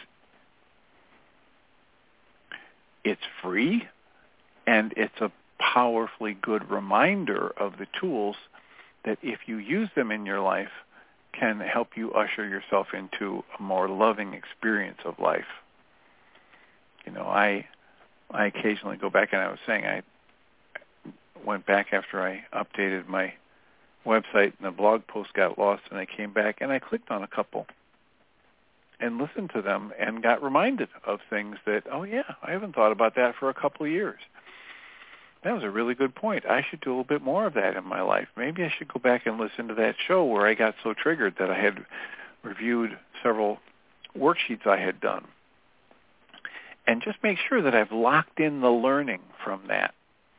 it's free and it's a powerfully good reminder of the tools that, if you use them in your life, can help you usher yourself into a more loving experience of life. You know, I I occasionally go back, and I was saying I went back after I updated my website and the blog post got lost, and I came back and I clicked on a couple and listened to them and got reminded of things that, oh yeah, I haven't thought about that for a couple of years. That was a really good point. I should do a little bit more of that in my life. Maybe I should go back and listen to that show where I got so triggered that I had reviewed several worksheets I had done. And just make sure that I've locked in the learning from that.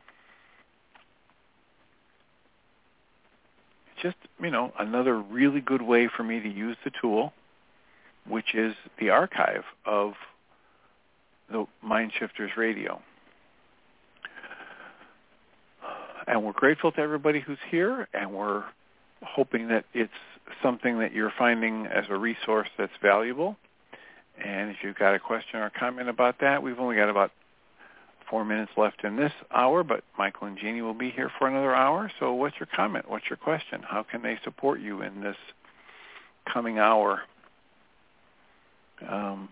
It's just, you know, another really good way for me to use the tool, which is the archive of the Mind Shifters Radio. and we're grateful to everybody who's here, and we're hoping that it's something that you're finding as a resource that's valuable. And if you've got a question or comment about that, we've only got about four minutes left in this hour, but Michael and Jeannie will be here for another hour. So what's your comment? What's your question? How can they support you in this coming hour? Um,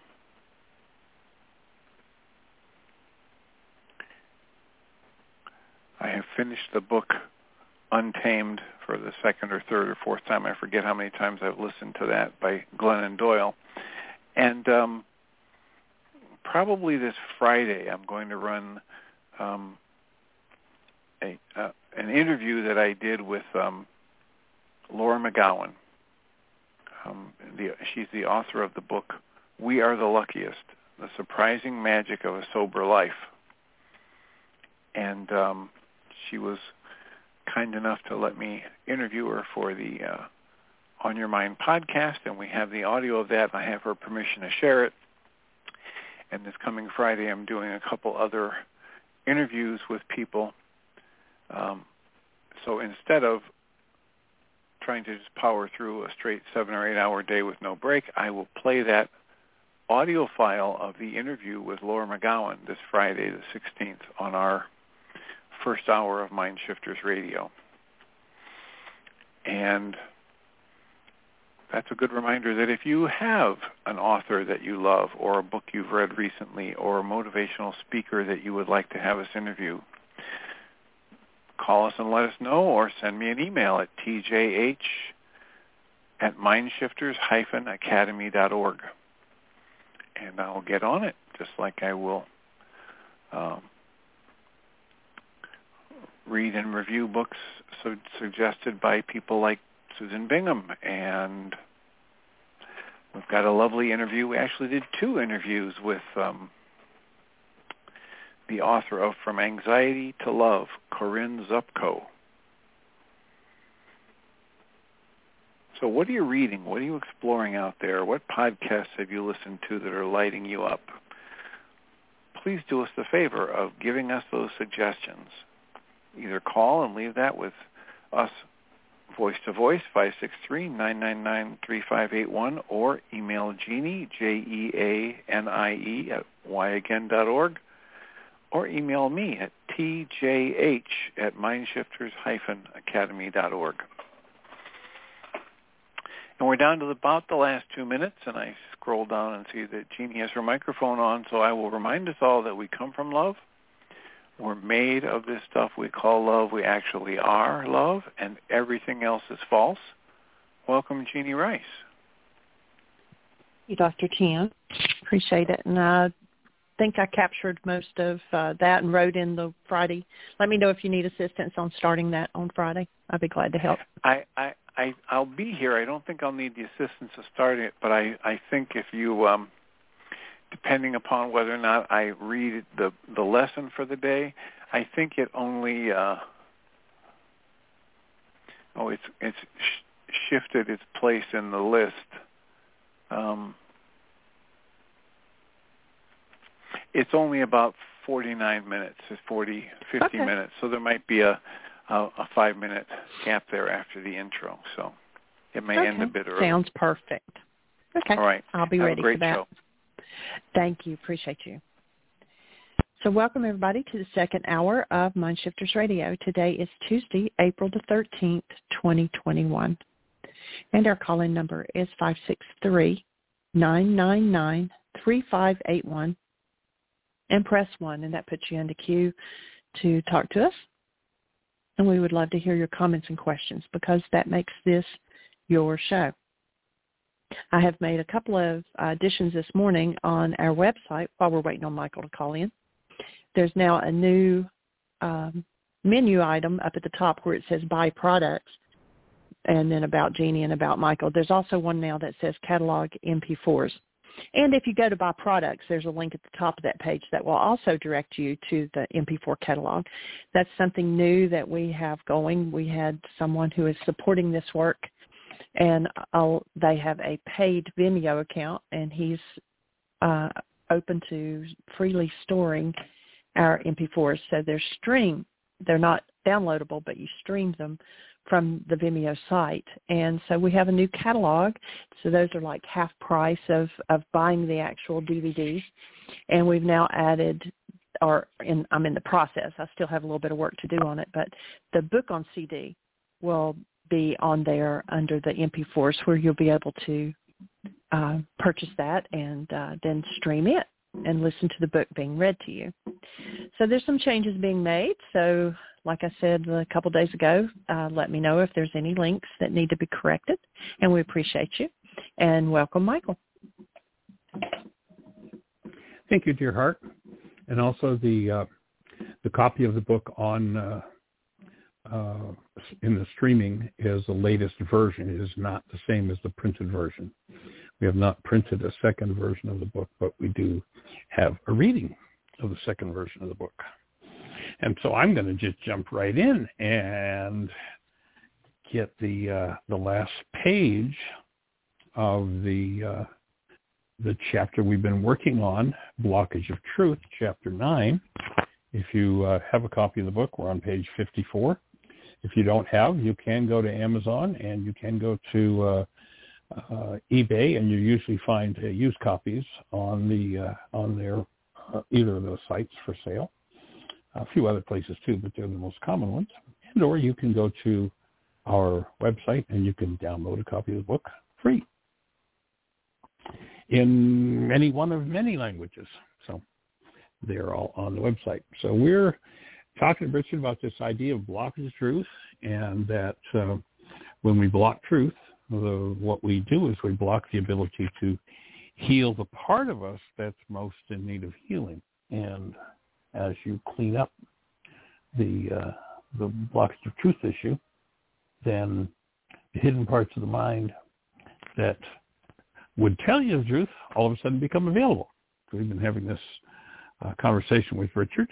I have finished the book Untamed for the second or third or fourth time. I forget how many times I've listened to that, by Glennon Doyle. And um, probably this Friday I'm going to run um, a, uh, an interview that I did with um, Laura McGowan. Um, the, she's the author of the book We Are the Luckiest, The Surprising Magic of a Sober Life. And um, she was kind enough to let me interview her for the uh, On Your Mind podcast, and we have the audio of that, and I have her permission to share it. And this coming Friday, I'm doing a couple other interviews with people. Um, so instead of trying to just power through a straight seven or eight hour day with no break, I will play that audio file of the interview with Laura McGowan this Friday, the sixteenth, on our first hour of Mind Shifters Radio. And that's a good reminder that if you have an author that you love, or a book you've read recently, or a motivational speaker that you would like to have us interview, call us and let us know, or send me an email at t j h at mindshifters dash academy dot org. And I'll get on it, just like I will um, read and review books su- suggested by people like Susan Bingham. And we've got a lovely interview. We actually did two interviews with um, the author of From Anxiety to Love, Corinne Zupko. So what are you reading? What are you exploring out there? What podcasts have you listened to that are lighting you up? Please do us the favor of giving us those suggestions. Either call and leave that with us voice to voice, five six three, nine nine nine, three five eight one, or email Jeannie, J E A N I E, at why again dot org, or email me at t j h at mindshifters dash academy dot org. And we're down to about the last two minutes, and I scroll down and see that Jeannie has her microphone on, so I will remind us all that we come from love. We're made of this stuff we call love. We actually are love, and everything else is false. Welcome, Jeannie Rice. Thank you, Doctor Tim. Appreciate it. And I think I captured most of uh, that and wrote in the Friday. Let me know if you need assistance on starting that on Friday. I'd be glad to help. I, I, I, I'll be here. I don't think I'll need the assistance of starting it, but I, I think if you... Um, depending upon whether or not I read the the lesson for the day, I think it only uh, oh it's it's sh- shifted its place in the list. Um, it's only about forty-nine minutes, forty, fifty okay. minutes, so there might be a a, a five minute gap there after the intro. So it may okay. end a bit early. Sounds perfect. Okay. All right. I'll be Have ready a great for that. Show. Thank you. Appreciate you. So welcome, everybody, to the second hour of Mind Shifters Radio. Today is Tuesday, April the thirteenth, twenty twenty-one. And our call-in number is five six three, nine nine nine, three five eight one. And press one, and that puts you in the queue to talk to us. And we would love to hear your comments and questions, because that makes this your show. I have made a couple of additions this morning on our website while we're waiting on Michael to call in. There's now a new um, menu item up at the top where it says Buy Products, and then About Jeannie and About Michael. There's also one now that says Catalog M P fours. And if you go to Buy Products, there's a link at the top of that page that will also direct you to the M P four catalog. That's something new that we have going. We had someone who is supporting this work, and I'll, they have a paid Vimeo account, and he's uh, open to freely storing our M P fours. So they're streamed. They're not downloadable, but you stream them from the Vimeo site. And so we have a new catalog. So those are like half price of, of buying the actual D V D. And we've now added, or in, I'm in the process, I still have a little bit of work to do on it, but the book on C D will be on there under the M P fours, where you'll be able to uh, purchase that and uh, then stream it and listen to the book being read to you. So there's some changes being made. So like I said a couple days ago, uh, let me know if there's any links that need to be corrected, and we appreciate you. And welcome, Michael. Thank you, dear heart. And also the uh, the copy of the book on uh, uh, in the streaming is the latest version. It is not the same as the printed version. We have not printed a second version of the book, but we do have a reading of the second version of the book. And so I'm going to just jump right in and get the uh, the last page of the uh, the chapter we've been working on, Blockage of Truth, chapter nine. If you uh, have a copy of the book, we're on page fifty-four. If you don't have, you can go to Amazon, and you can go to uh, uh, eBay, and you usually find uh, used copies on the uh, on their uh, either of those sites for sale. A few other places too, but they're the most common ones. And or you can go to our website and you can download a copy of the book free in any one of many languages. So they're all on the website. So we're talking to Richard about this idea of blockage of truth, and that uh, when we block truth, the, what we do is we block the ability to heal the part of us that's most in need of healing. And as you clean up the uh, the blockage of truth issue, then the hidden parts of the mind that would tell you the truth all of a sudden become available. So we've been having this uh, conversation with Richard,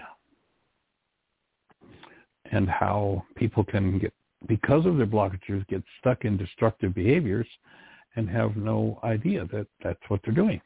and how people can get, because of their blockages, get stuck in destructive behaviors and have no idea that that's what they're doing.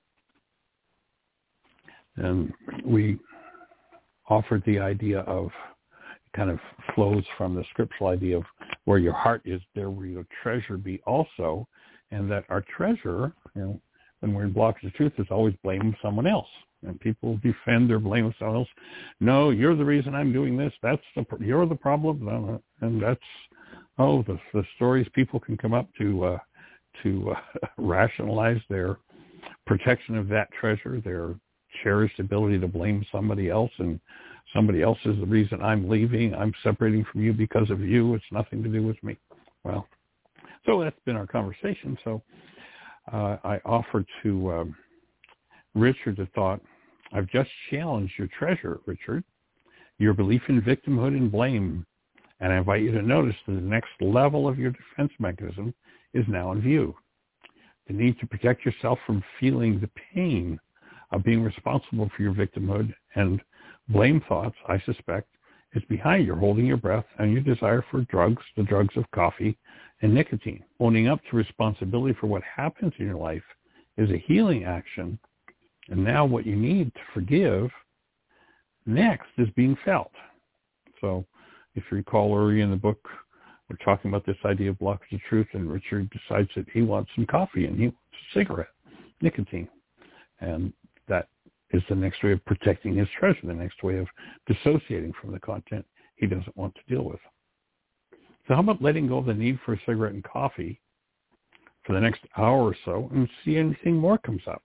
And we offered the idea of, kind of flows from the scriptural idea of where your heart is, there will your treasure be also, and that our treasure, you know, when we're in blockage of truth, is always blaming someone else. And people defend or blame someone else. No, you're the reason I'm doing this. That's the you're the problem, and that's oh the the stories people can come up to uh, to uh, rationalize their protection of that treasure, their cherished ability to blame somebody else, and somebody else is the reason I'm leaving. I'm separating from you because of you. It's nothing to do with me. Well, so that's been our conversation. So uh, I offered to um, Richard the thought, I've just challenged your treasure, Richard, your belief in victimhood and blame, and I invite you to notice that the next level of your defense mechanism is now in view. The need to protect yourself from feeling the pain of being responsible for your victimhood and blame thoughts, I suspect, is behind your holding your breath and your desire for drugs, the drugs of coffee and nicotine. Owning up to responsibility for what happens in your life is a healing action, and now what you need to forgive next is being felt. So if you recall early in the book, we're talking about this idea of blockage of truth, and Richard decides that he wants some coffee and he wants a cigarette, nicotine. And that is the next way of protecting his treasure, the next way of dissociating from the content he doesn't want to deal with. So how about letting go of the need for a cigarette and coffee for the next hour or so and see anything more comes up?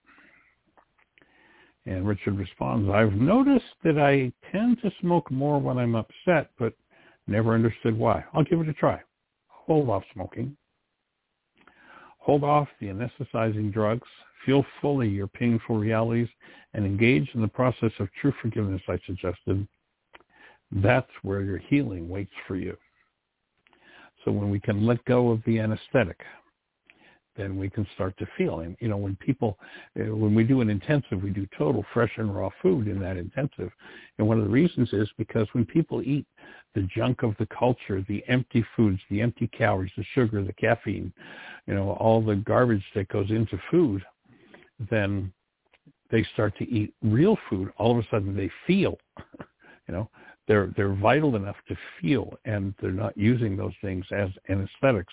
And Richard responds, I've noticed that I tend to smoke more when I'm upset, but never understood why. I'll give it a try. Hold off smoking. Hold off the anesthetizing drugs. Feel fully your painful realities and engage in the process of true forgiveness I suggested. That's where your healing waits for you. So when we can let go of the anesthetic, then we can start to feel. And, you know, when people, when we do an intensive, we do total fresh and raw food in that intensive. And one of the reasons is because when people eat the junk of the culture, the empty foods, the empty calories, the sugar, the caffeine, you know, all the garbage that goes into food, then they start to eat real food. All of a sudden they feel, you know, they're they're vital enough to feel, and they're not using those things as anesthetics.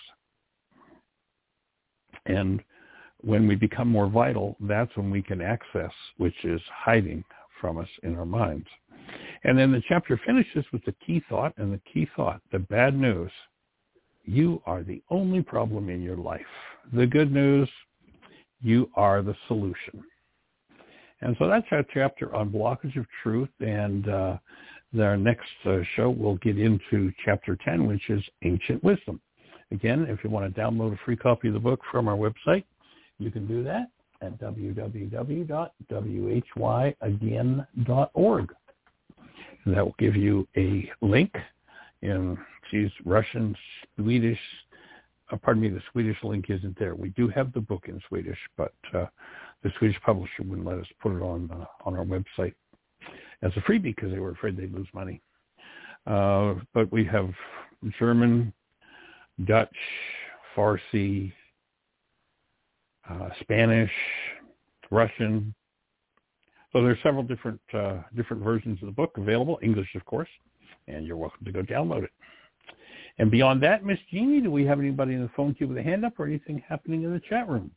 And when we become more vital, that's when we can access, which is hiding from us in our minds. And then the chapter finishes with the key thought, and the key thought, the bad news: you are the only problem in your life. The good news: you are the solution. And so that's our chapter on blockage of truth, and uh, our next uh, show we'll get into chapter ten, which is ancient wisdom. Again, if you want to download a free copy of the book from our website, you can do that at w w w dot w h y again dot org. And that will give you a link in, geez, Russian, Swedish. Uh, pardon me, the Swedish link isn't there. We do have the book in Swedish, but uh, the Swedish publisher wouldn't let us put it on uh, on our website as a freebie because they were afraid they'd lose money. Uh, but we have German, Dutch, Farsi, uh, Spanish, Russian. So there's several different uh, different versions of the book available, English, of course, and you're welcome to go download it. And beyond that, Miss Jeannie, do we have anybody in the phone queue with a hand up or anything happening in the chat room?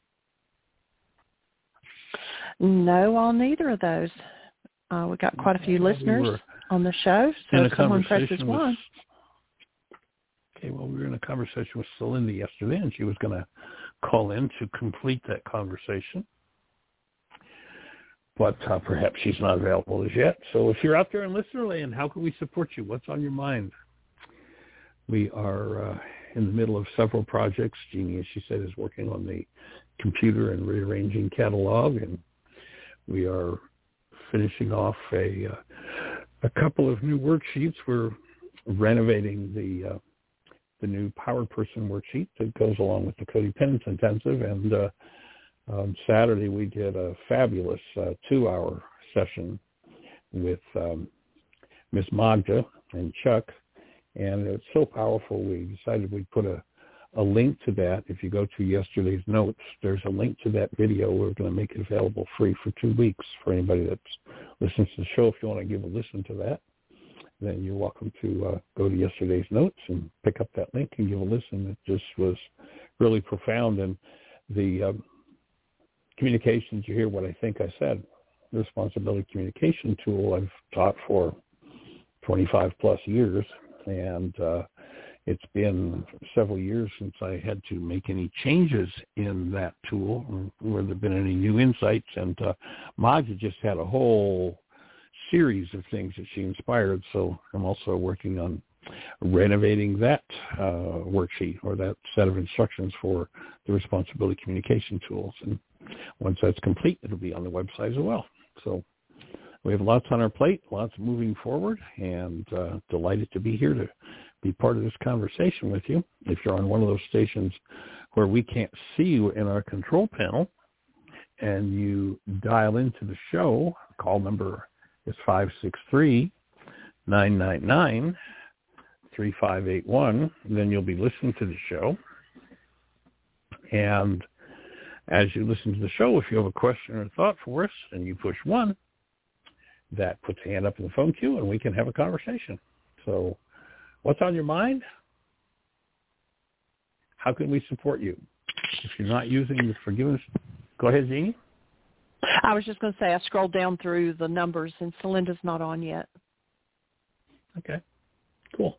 No, on neither of those. Uh, we got quite a few listeners we on the show, so if someone presses one. Okay, well, we were in a conversation with Celinda yesterday, and she was going to call in to complete that conversation. But uh, perhaps she's not available as yet. So if you're out there in listener land, how can we support you? What's on your mind? We are uh, in the middle of several projects. Jeannie, as she said, is working on the computer and rearranging catalog, and we are finishing off a uh, a couple of new worksheets. We're renovating the uh, the new Power Person worksheet that goes along with the Codependence Intensive, and uh, on Saturday we did a fabulous uh, two-hour session with um, Miss Magda and Chuck, and it's so powerful we decided we'd put a, a link to that. If you go to yesterday's notes, there's a link to that video. We're going to make it available free for two weeks for anybody that listens to the show. If you want to give a listen to that, then you're welcome to uh, go to yesterday's notes and pick up that link and give a listen. It just was really profound. And the um, communications, you hear what I think I said, the responsibility communication tool I've taught for twenty-five plus years. And uh, it's been several years since I had to make any changes in that tool, or there have been any new insights. And uh, Magda just had a whole series of things that she inspired. So I'm also working on renovating that uh, worksheet or that set of instructions for the responsibility communication tools. And once that's complete, it'll be on the website as well. So we have lots on our plate, lots moving forward, and uh, delighted to be here to be part of this conversation with you. If you're on one of those stations where we can't see you in our control panel and you dial into the show, call number is five six three, nine nine nine, three five eight one. Then you'll be listening to the show. And as you listen to the show, if you have a question or a thought for us and you push one, that puts a hand up in the phone queue and we can have a conversation. So what's on your mind? How can we support you? If you're not using the forgiveness, go ahead, Jeannie. I was just going to say I scrolled down through the numbers and Celinda's not on yet. Okay, cool.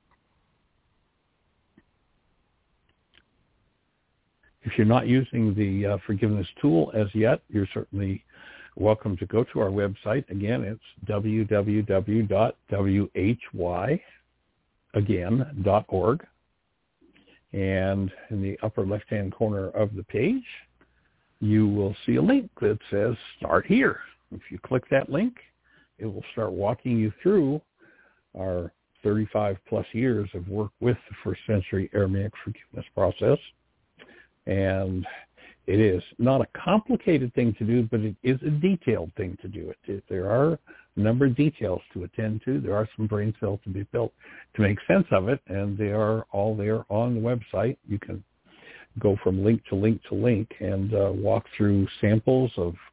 If you're not using the uh, forgiveness tool as yet, you're certainly welcome to go to our website. Again, it's w w w dot w h y again dot org. And in the upper left-hand corner of the page, you will see a link that says Start Here. If you click that link, it will start walking you through our thirty-five plus years of work with the first century Aramaic forgiveness process. And it is not a complicated thing to do, but it is a detailed thing to do. It, there are a number of details to attend to. There are some brain cells to be built to make sense of it, and they are all there on the website. You can go from link to link to link and uh, walk through samples of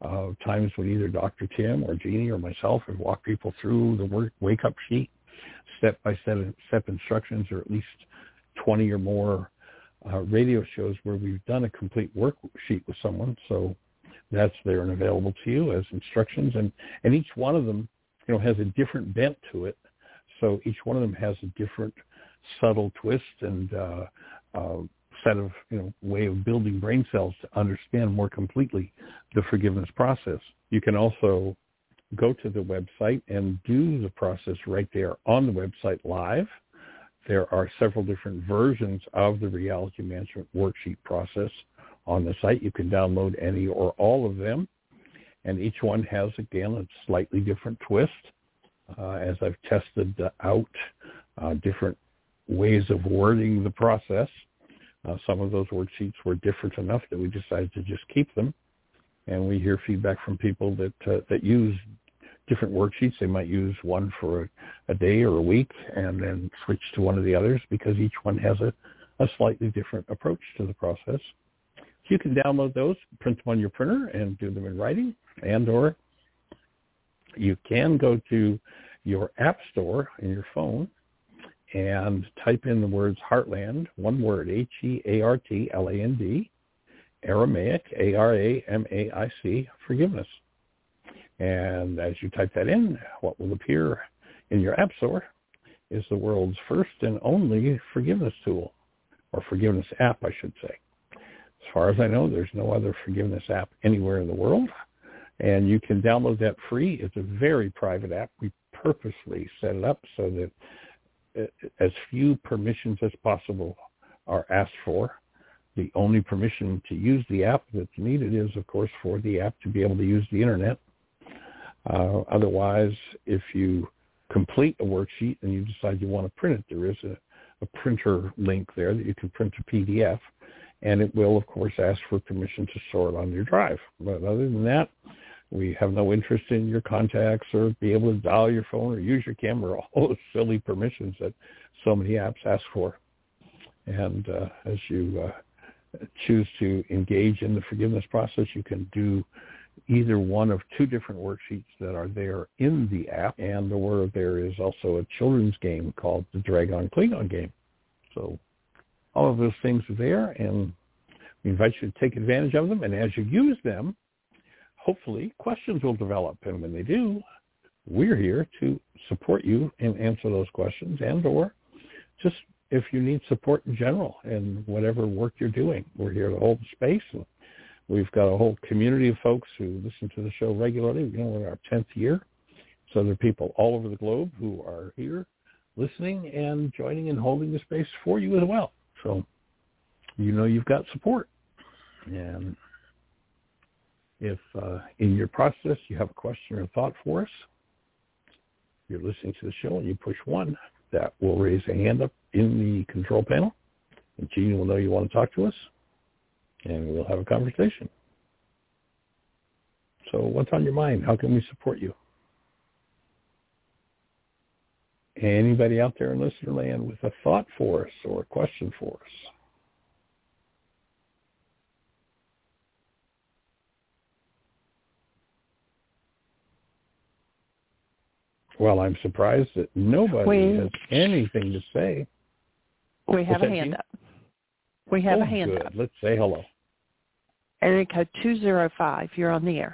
uh, times when either Doctor Tim or Jeannie or myself have walked people through the work, wake-up sheet, step-by-step instructions, or at least twenty or more uh, radio shows where we've done a complete worksheet with someone. So that's there and available to you as instructions. And, and each one of them, you know, has a different bent to it. So each one of them has a different subtle twist and uh, uh, set of, you know, way of building brain cells to understand more completely the forgiveness process. You can also go to the website and do the process right there on the website live. There are several different versions of the reality management worksheet process on the site. You can download any or all of them, and each one has, again, a slightly different twist. Uh, as I've tested out uh, different ways of wording the process, uh, some of those worksheets were different enough that we decided to just keep them. And we hear feedback from people that uh, that use different worksheets. They might use one for a, a day or a week and then switch to one of the others because each one has a, a slightly different approach to the process. So you can download those, print them on your printer, and do them in writing, and or you can go to your app store in your phone and type in the words Heartland, one word, H E A R T L A N D, Aramaic, A R A M A I C, forgiveness. And as you type that in, what will appear in your app store is the world's first and only forgiveness tool, or forgiveness app, I should say. As far as I know, there's no other forgiveness app anywhere in the world. And you can download that free. It's a very private app. We purposely set it up so that as few permissions as possible are asked for. The only permission to use the app that's needed is, of course, for the app to be able to use the internet. Uh, otherwise, if you complete a worksheet and you decide you want to print it, there is a, a printer link there that you can print a P D F, and it will, of course, ask for permission to store it on your drive. But other than that, we have no interest in your contacts or be able to dial your phone or use your camera, all those silly permissions that so many apps ask for. And uh, as you uh, choose to engage in the forgiveness process, you can do either one of two different worksheets that are there in the app, and or there is also a children's game called the Dragon Klingon game. So all of those things are there, and we invite you to take advantage of them. And as you use them, hopefully questions will develop. And when they do, we're here to support you and answer those questions, and or just if you need support in general in whatever work you're doing. We're here to hold the space. And we've got a whole community of folks who listen to the show regularly. You know, we're in our tenth year. So there are people all over the globe who are here listening and joining and holding the space for you as well. So you know you've got support. And if uh, in your process you have a question or a thought for us, you're listening to the show and you push one, that will raise a hand up in the control panel. And Gene will know you want to talk to us, and we'll have a conversation. So what's on your mind? How can we support you? Anybody out there in listener land with a thought for us or a question for us? Well, I'm surprised that nobody we, has anything to say. We have What's a hand mean? up. We have oh, a hand good. up. Let's say hello. Area code two zero five. You're on the air.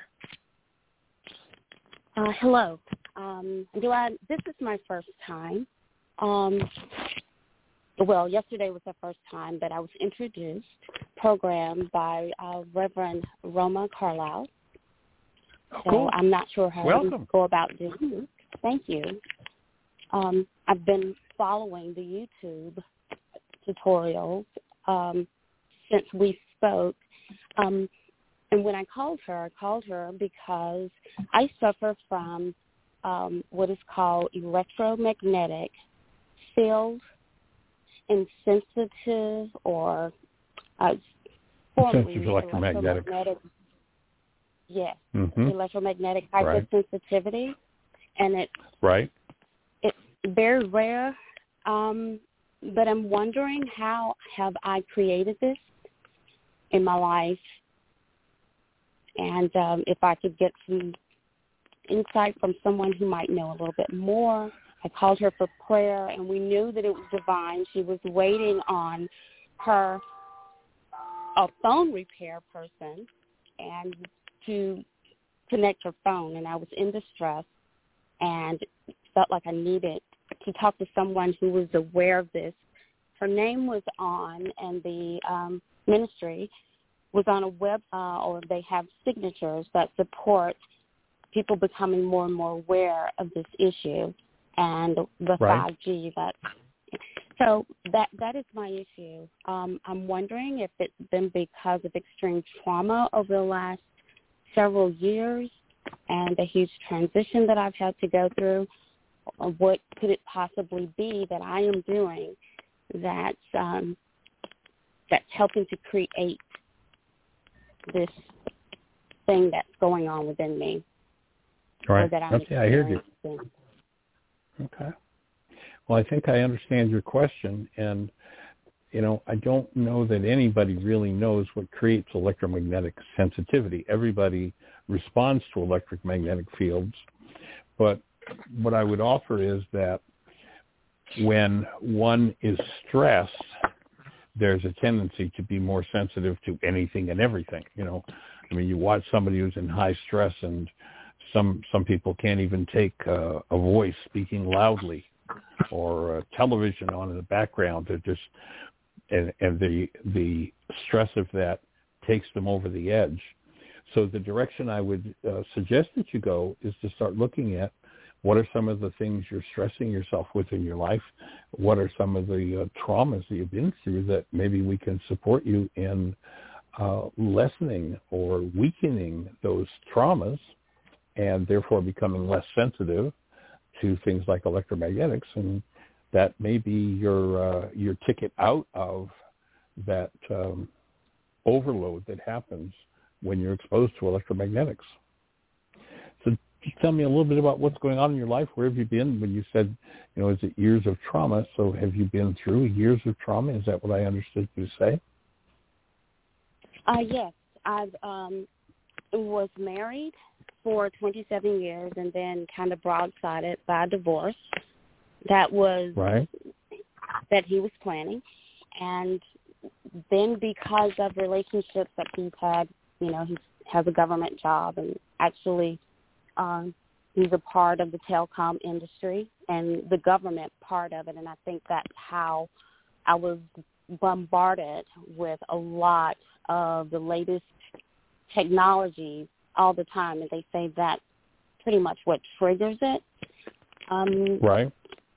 Uh, hello. Um, do I? This is my first time. Um, well, yesterday was the first time that I was introduced, programmed by uh, Reverend Roma Carlisle. Oh, so cool. I'm not sure how Welcome. to go about doing it. Thank you. Um, I've been following the YouTube tutorials um, since we spoke. Um, and when I called her, I called her because I suffer from um, what is called electromagnetic field insensitive or uh, formerly sensitive electromagnetic. electromagnetic. Yes, mm-hmm. electromagnetic Right. hypersensitivity. And it's, right. it's very rare, um, but I'm wondering how have I created this in my life? and um, if I could get some insight from someone who might know a little bit more. I called her for prayer, and we knew that it was divine. She was waiting on her a phone repair person and to connect her phone, and I was in distress and felt like I needed to talk to someone who was aware of this. Her name was on, and the um, ministry was on a web, uh, or they have signatures that support people becoming more and more aware of this issue and the right. five G. That so that that is my issue. Um, I'm wondering if it's been because of extreme trauma over the last several years and the huge transition that I've had to go through. What could it possibly be that I am doing that's um, that's helping to create this thing that's going on within me? Right. That I'm okay, I hear you. Okay. Well, I think I understand your question, and, you know, I don't know that anybody really knows what creates electromagnetic sensitivity. Everybody responds to electromagnetic fields, but what I would offer is that when one is stressed, there's a tendency to be more sensitive to anything and everything. You know, I mean, you watch somebody who's in high stress, and some some people can't even take uh, a voice speaking loudly or uh, television on in the background. They're just and, and the the stress of that takes them over the edge. So the direction I would uh, suggest that you go is to start looking at what are some of the things you're stressing yourself with in your life? What are some of the uh, traumas that you've been through that maybe we can support you in uh, lessening or weakening those traumas and therefore becoming less sensitive to things like electromagnetics, and that may be your uh, your ticket out of that um, overload that happens when you're exposed to electromagnetics. So just tell me a little bit about what's going on in your life. Where have you been? When you said, you know, is it years of trauma? So have you been through years of trauma? Is that what I understood you to say? Uh, yes. I've um, was married for twenty-seven years and then kind of broadsided by a divorce that was right. that he was planning. And then because of relationships that he's had, you know, he has a government job and actually um, he's a part of the telecom industry and the government part of it. And I think that's how I was bombarded with a lot of the latest technologies all the time, and they say that's pretty much what triggers it. Um, right.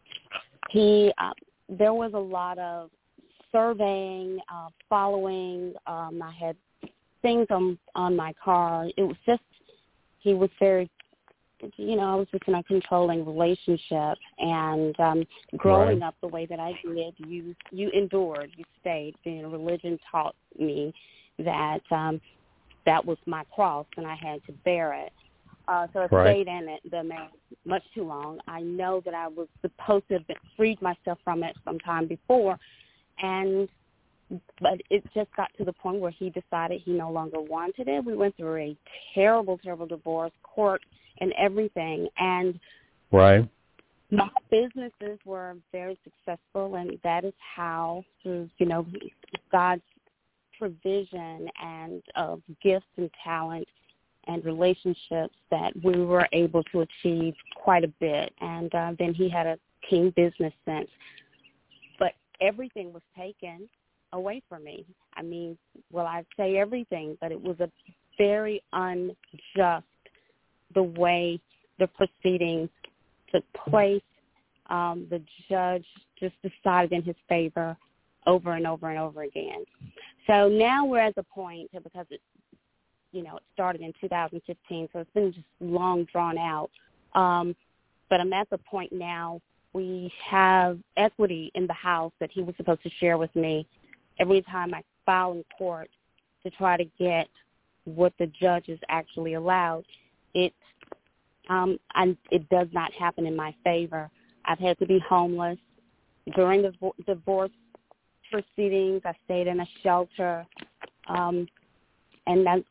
He, uh, there was a lot of surveying, uh, following. Um, I had things on on my car. It was just he was very, you know, I was just in a controlling relationship, and um, growing right. up the way that I did, you you endured, you stayed. You know, religion taught me that. Um, That was my cross, and I had to bear it. Uh, so I right. stayed in it the marriage much too long. I know that I was supposed to have been, freed myself from it sometime before, and but it just got to the point where he decided he no longer wanted it. We went through a terrible, terrible divorce, court, and everything, and right. my businesses were very successful, and that is how, through, you know, God's provision and of gifts and talent and relationships, that we were able to achieve quite a bit. And uh, then he had a keen business sense. But everything was taken away from me. I mean, well, I'd say everything, but it was a very unjust the way the proceedings took place. Um, the judge just decided in his favor over and over and over again. So now we're at the point, because it, you know, it started in two thousand fifteen, so it's been just long drawn out. Um, but I'm at the point now, we have equity in the house that he was supposed to share with me. Every time I file in court to try to get what the judges actually allowed, it um, I, it does not happen in my favor. I've had to be homeless during the divorce proceedings. I stayed in a shelter, um, and that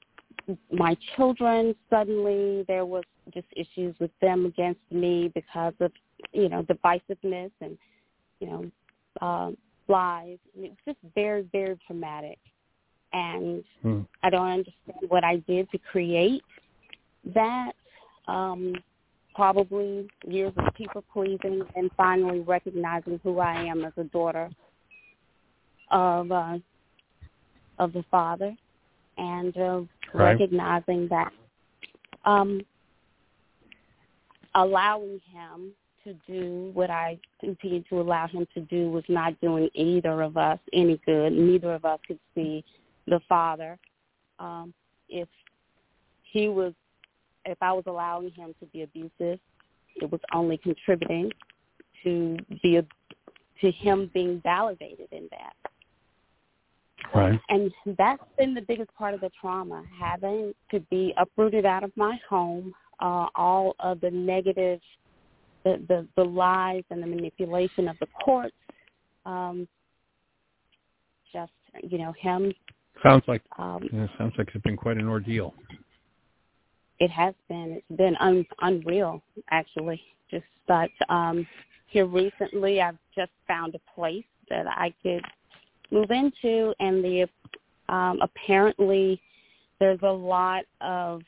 my children, suddenly there was just issues with them against me because of, you know, divisiveness and, you know, uh, lies. And it was just very, very traumatic. And hmm. I don't understand what I did to create that. Um, probably years of people pleasing and finally recognizing who I am as a daughter of uh, of the Father, and uh, right. recognizing that um, allowing him to do what I continued to allow him to do was not doing either of us any good. Neither of us could see the Father. Um, if he was, if I was allowing him to be abusive, it was only contributing to the to him being validated in that. Right. And that's been the biggest part of the trauma, having to be uprooted out of my home, uh, all of the negative, the, the, the lies and the manipulation of the courts, um, just, you know, him. Sounds like, um, yeah, sounds like it's been quite an ordeal. It has been. It's been un, unreal, actually. Just but um, here recently, I've just found a place that I could move into, and the um, apparently there's a lot of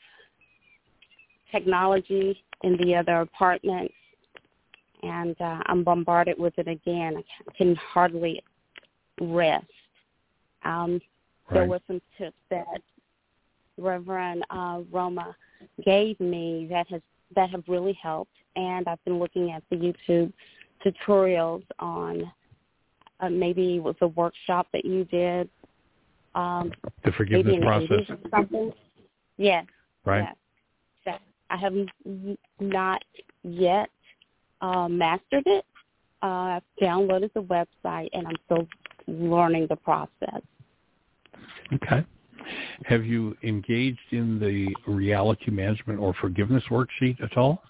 technology in the other apartments, and uh, I'm bombarded with it again. I can hardly rest. Um, right. There were some tips that Reverend uh, Roma gave me that has that have really helped, and I've been looking at the YouTube tutorials on uh, maybe it was a workshop that you did. Um, the forgiveness process. Or something. Yes. Right. Yes. So I have not yet uh, mastered it. Uh, I've downloaded the website, and I'm still learning the process. Okay. Have you engaged in the reality management or forgiveness worksheet at all?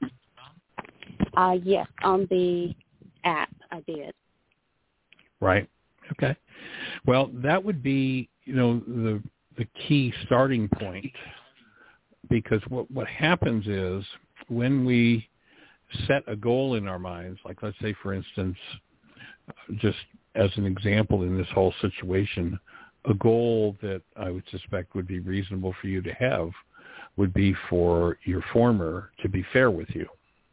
Uh, yes, on the app I did. Right. Okay. Well, that would be, you know, the the key starting point, because what what happens is when we set a goal in our minds, like let's say, for instance, just as an example in this whole situation, a goal that I would suspect would be reasonable for you to have would be for your former to be fair with you.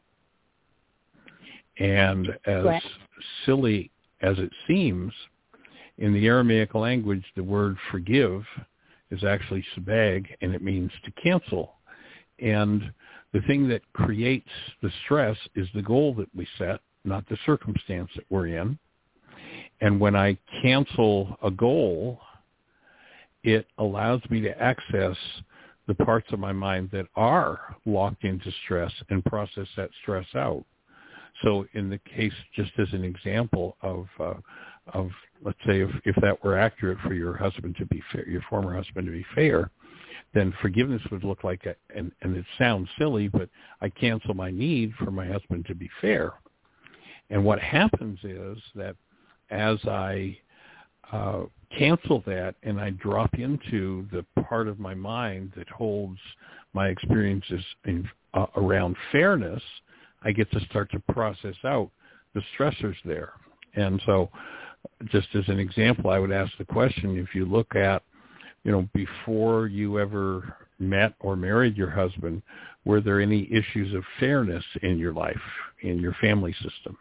And as right. silly as it seems, in the Aramaic language, the word forgive is actually sabag, and it means to cancel. And the thing that creates the stress is the goal that we set, not the circumstance that we're in. And when I cancel a goal, it allows me to access the parts of my mind that are locked into stress and process that stress out. So in the case, just as an example of, uh, of let's say, if, if that were accurate for your husband to be fair, your former husband to be fair, then forgiveness would look like, a, and, and it sounds silly, but I cancel my need for my husband to be fair. And what happens is that as I uh, cancel that and I drop into the part of my mind that holds my experiences in, uh, around fairness, I get to start to process out the stressors there. And so just as an example, I would ask the question, if you look at, you know, before you ever met or married your husband, were there any issues of fairness in your life, in your family system?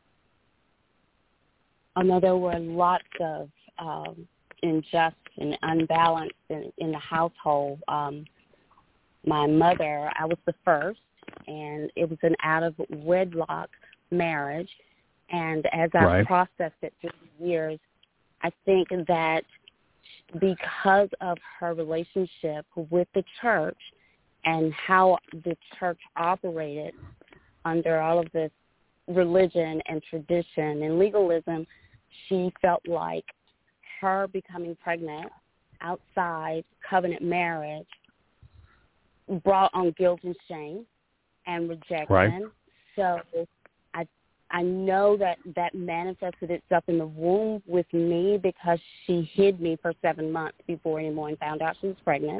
I know there were lots of um, unjust and unbalanced in, in the household. Um, my mother, I was the first, and it was an out-of-wedlock marriage. And as I right. processed it through the years, I think that because of her relationship with the church and how the church operated under all of this religion and tradition and legalism, she felt like her becoming pregnant outside covenant marriage brought on guilt and shame and rejection. Right. So I I know that that manifested itself in the womb with me because she hid me for seven months before anyone found out she was pregnant.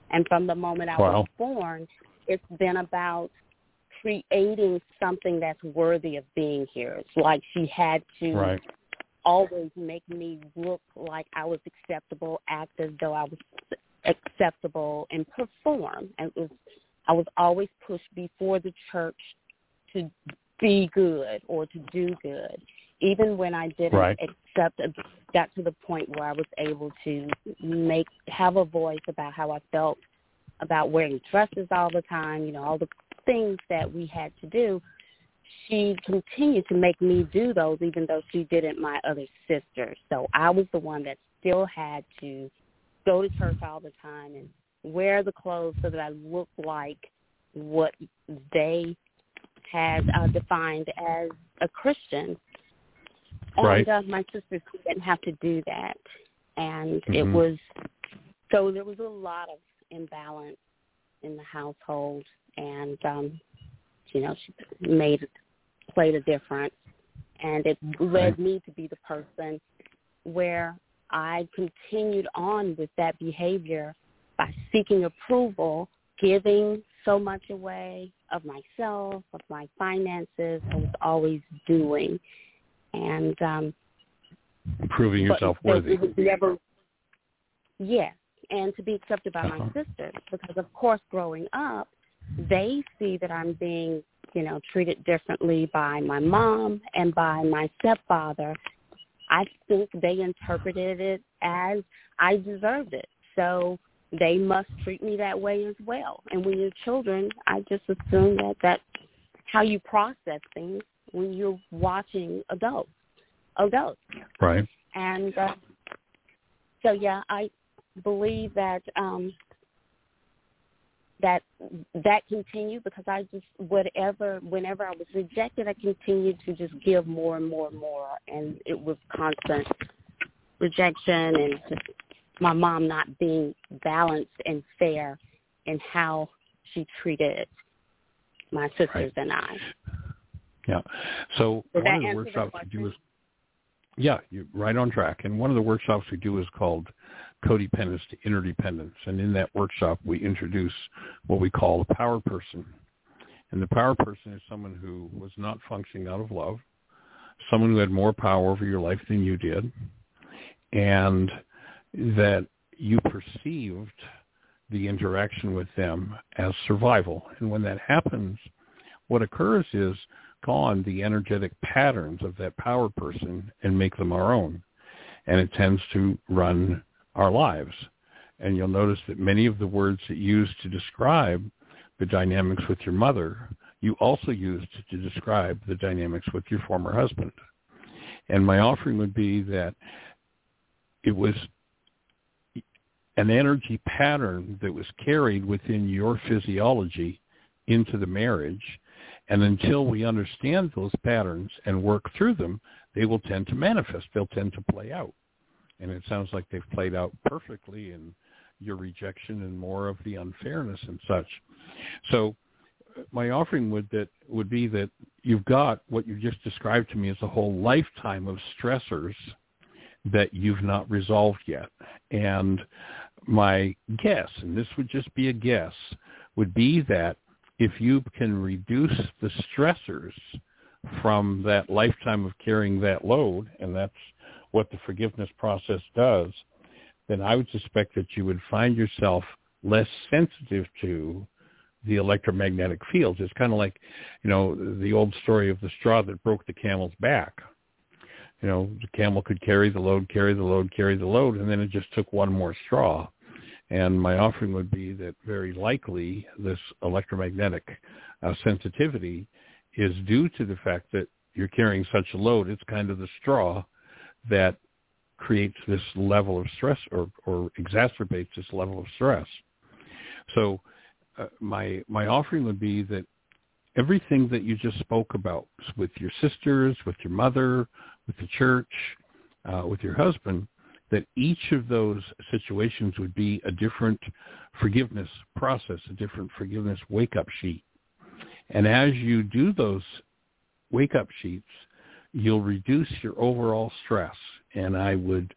And from the moment I wow. was born, it's been about creating something that's worthy of being here. It's like she had to right. always make me look like I was acceptable, act as though I was acceptable, and perform. And it was, I was always pushed before the church to be good or to do good. Even when I didn't right. accept, got to the point where I was able to make have a voice about how I felt about wearing dresses all the time, you know, all the things that we had to do. She continued to make me do those, even though she didn't my other sisters. So I was the one that still had to go to church all the time and wear the clothes so that I looked like what they had uh, defined as a Christian. And right. uh, my sisters didn't have to do that. And mm-hmm. it was, so there was a lot of imbalance in the household. And, um, you know, she made, played a difference. And it led right. me to be the person where I continued on with that behavior by seeking approval, giving so much away of myself, of my finances. I was always doing. And um, proving yourself worthy. It was never, yes, and to be accepted by uh-huh. my sisters, because of course, growing up, they see that I'm being, you know, treated differently by my mom and by my stepfather. I think they interpreted it as I deserved it, so they must treat me that way as well. And when you're children, I just assume that that's how you process things when you're watching adults, adults. Right. And uh, so, yeah, I believe that um, that that continued because I just, whatever, whenever I was rejected, I continued to just give more and more and more. And it was constant rejection and just my mom not being balanced and fair in how she treated my sisters right. and I. Yeah. So Did one of that the workshops we do is, yeah, you're right on track. And one of the workshops we do is called Codependence to Interdependence. And in that workshop, we introduce what we call the power person. And the power person is someone who was not functioning out of love, someone who had more power over your life than you did, and that you perceived the interaction with them as survival. And when that happens, what occurs is go on the energetic patterns of that power person and make them our own. And it tends to run our lives. And you'll notice that many of the words that you used to describe the dynamics with your mother, you also used to describe the dynamics with your former husband. And my offering would be that it was an energy pattern that was carried within your physiology into the marriage. And until we understand those patterns and work through them, they will tend to manifest. They'll tend to play out. And it sounds like they've played out perfectly in your rejection and more of the unfairness and such. So my offering would that would be that you've got what you just described to me as a whole lifetime of stressors that you've not resolved yet. And my guess, and this would just be a guess, would be that if you can reduce the stressors from that lifetime of carrying that load, and that's what the forgiveness process does, then I would suspect that you would find yourself less sensitive to the electromagnetic fields. It's kind of like, you know, the old story of the straw that broke the camel's back. You know, the camel could carry the load, carry the load, carry the load, and then it just took one more straw. And my offering would be that very likely this electromagnetic uh, sensitivity is due to the fact that you're carrying such a load. It's kind of the straw that creates this level of stress or, or exacerbates this level of stress. So uh, my my offering would be that everything that you just spoke about with your sisters, with your mother, with the church, uh, with your husband, that each of those situations would be a different forgiveness process, a different forgiveness wake-up sheet. And as you do those wake-up sheets, you'll reduce your overall stress. And I would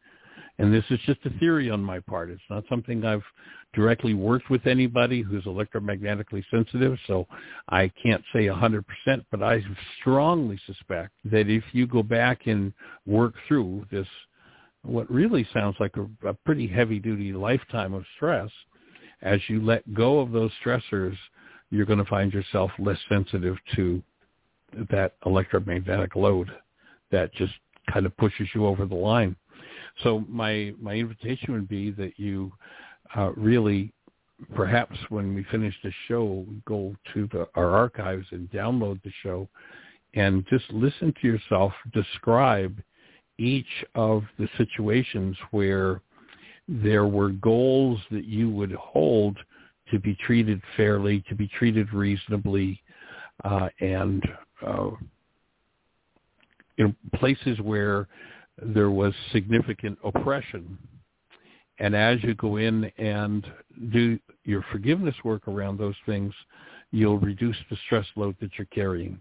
and this is just a theory on my part. It's not something I've directly worked with anybody who's electromagnetically sensitive, so I can't say one hundred percent, but I strongly suspect that if you go back and work through this, what really sounds like a, a pretty heavy-duty lifetime of stress, as you let go of those stressors, you're going to find yourself less sensitive to that electromagnetic load that just kind of pushes you over the line. So my my invitation would be that you uh, really, perhaps when we finish the show, go to the, our archives and download the show and just listen to yourself describe each of the situations where there were goals that you would hold to be treated fairly, to be treated reasonably, uh, and uh, you know, places where there was significant oppression. And as you go in and do your forgiveness work around those things, you'll reduce the stress load that you're carrying.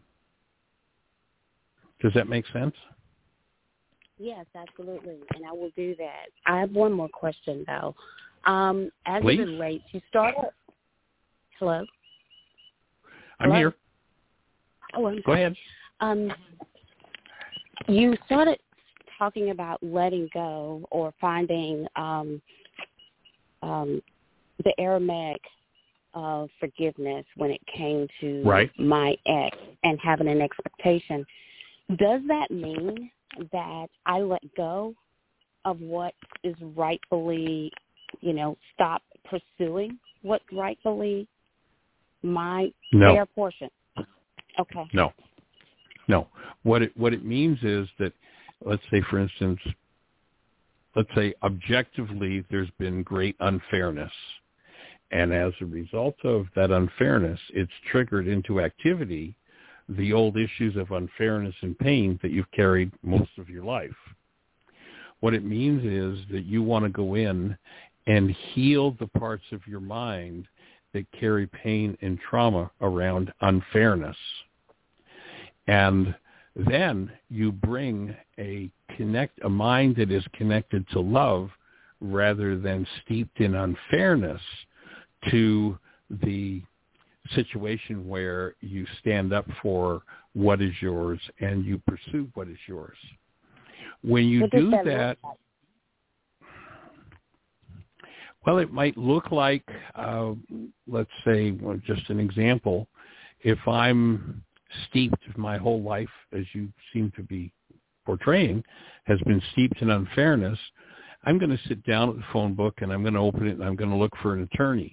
Does that make sense? Yes, absolutely, and I will do that. I have one more question, though. Um, as Please? it relates, you started... Hello? I'm Hello? here. Oh, I'm Go ahead. Um, you started talking about letting go or finding um, um, the Aramaic of forgiveness when it came to right. my ex and having an expectation. Does that mean that I let go of what is rightfully, you know, stop pursuing what's rightfully my no. fair portion? Okay. No. No. What it what it means is that, let's say, for instance, let's say objectively there's been great unfairness. And as a result of that unfairness, it's triggered into activity the old issues of unfairness and pain that you've carried most of your life. What it means is that you want to go in and heal the parts of your mind that carry pain and trauma around unfairness. And then you bring a connect a mind that is connected to love rather than steeped in unfairness to the situation where you stand up for what is yours and you pursue what is yours. When you what do that, that, well, it might look like, uh, let's say, well, just an example, if I'm steeped my whole life, as you seem to be portraying, has been steeped in unfairness, I'm going to sit down at the phone book and I'm going to open it and I'm going to look for an attorney.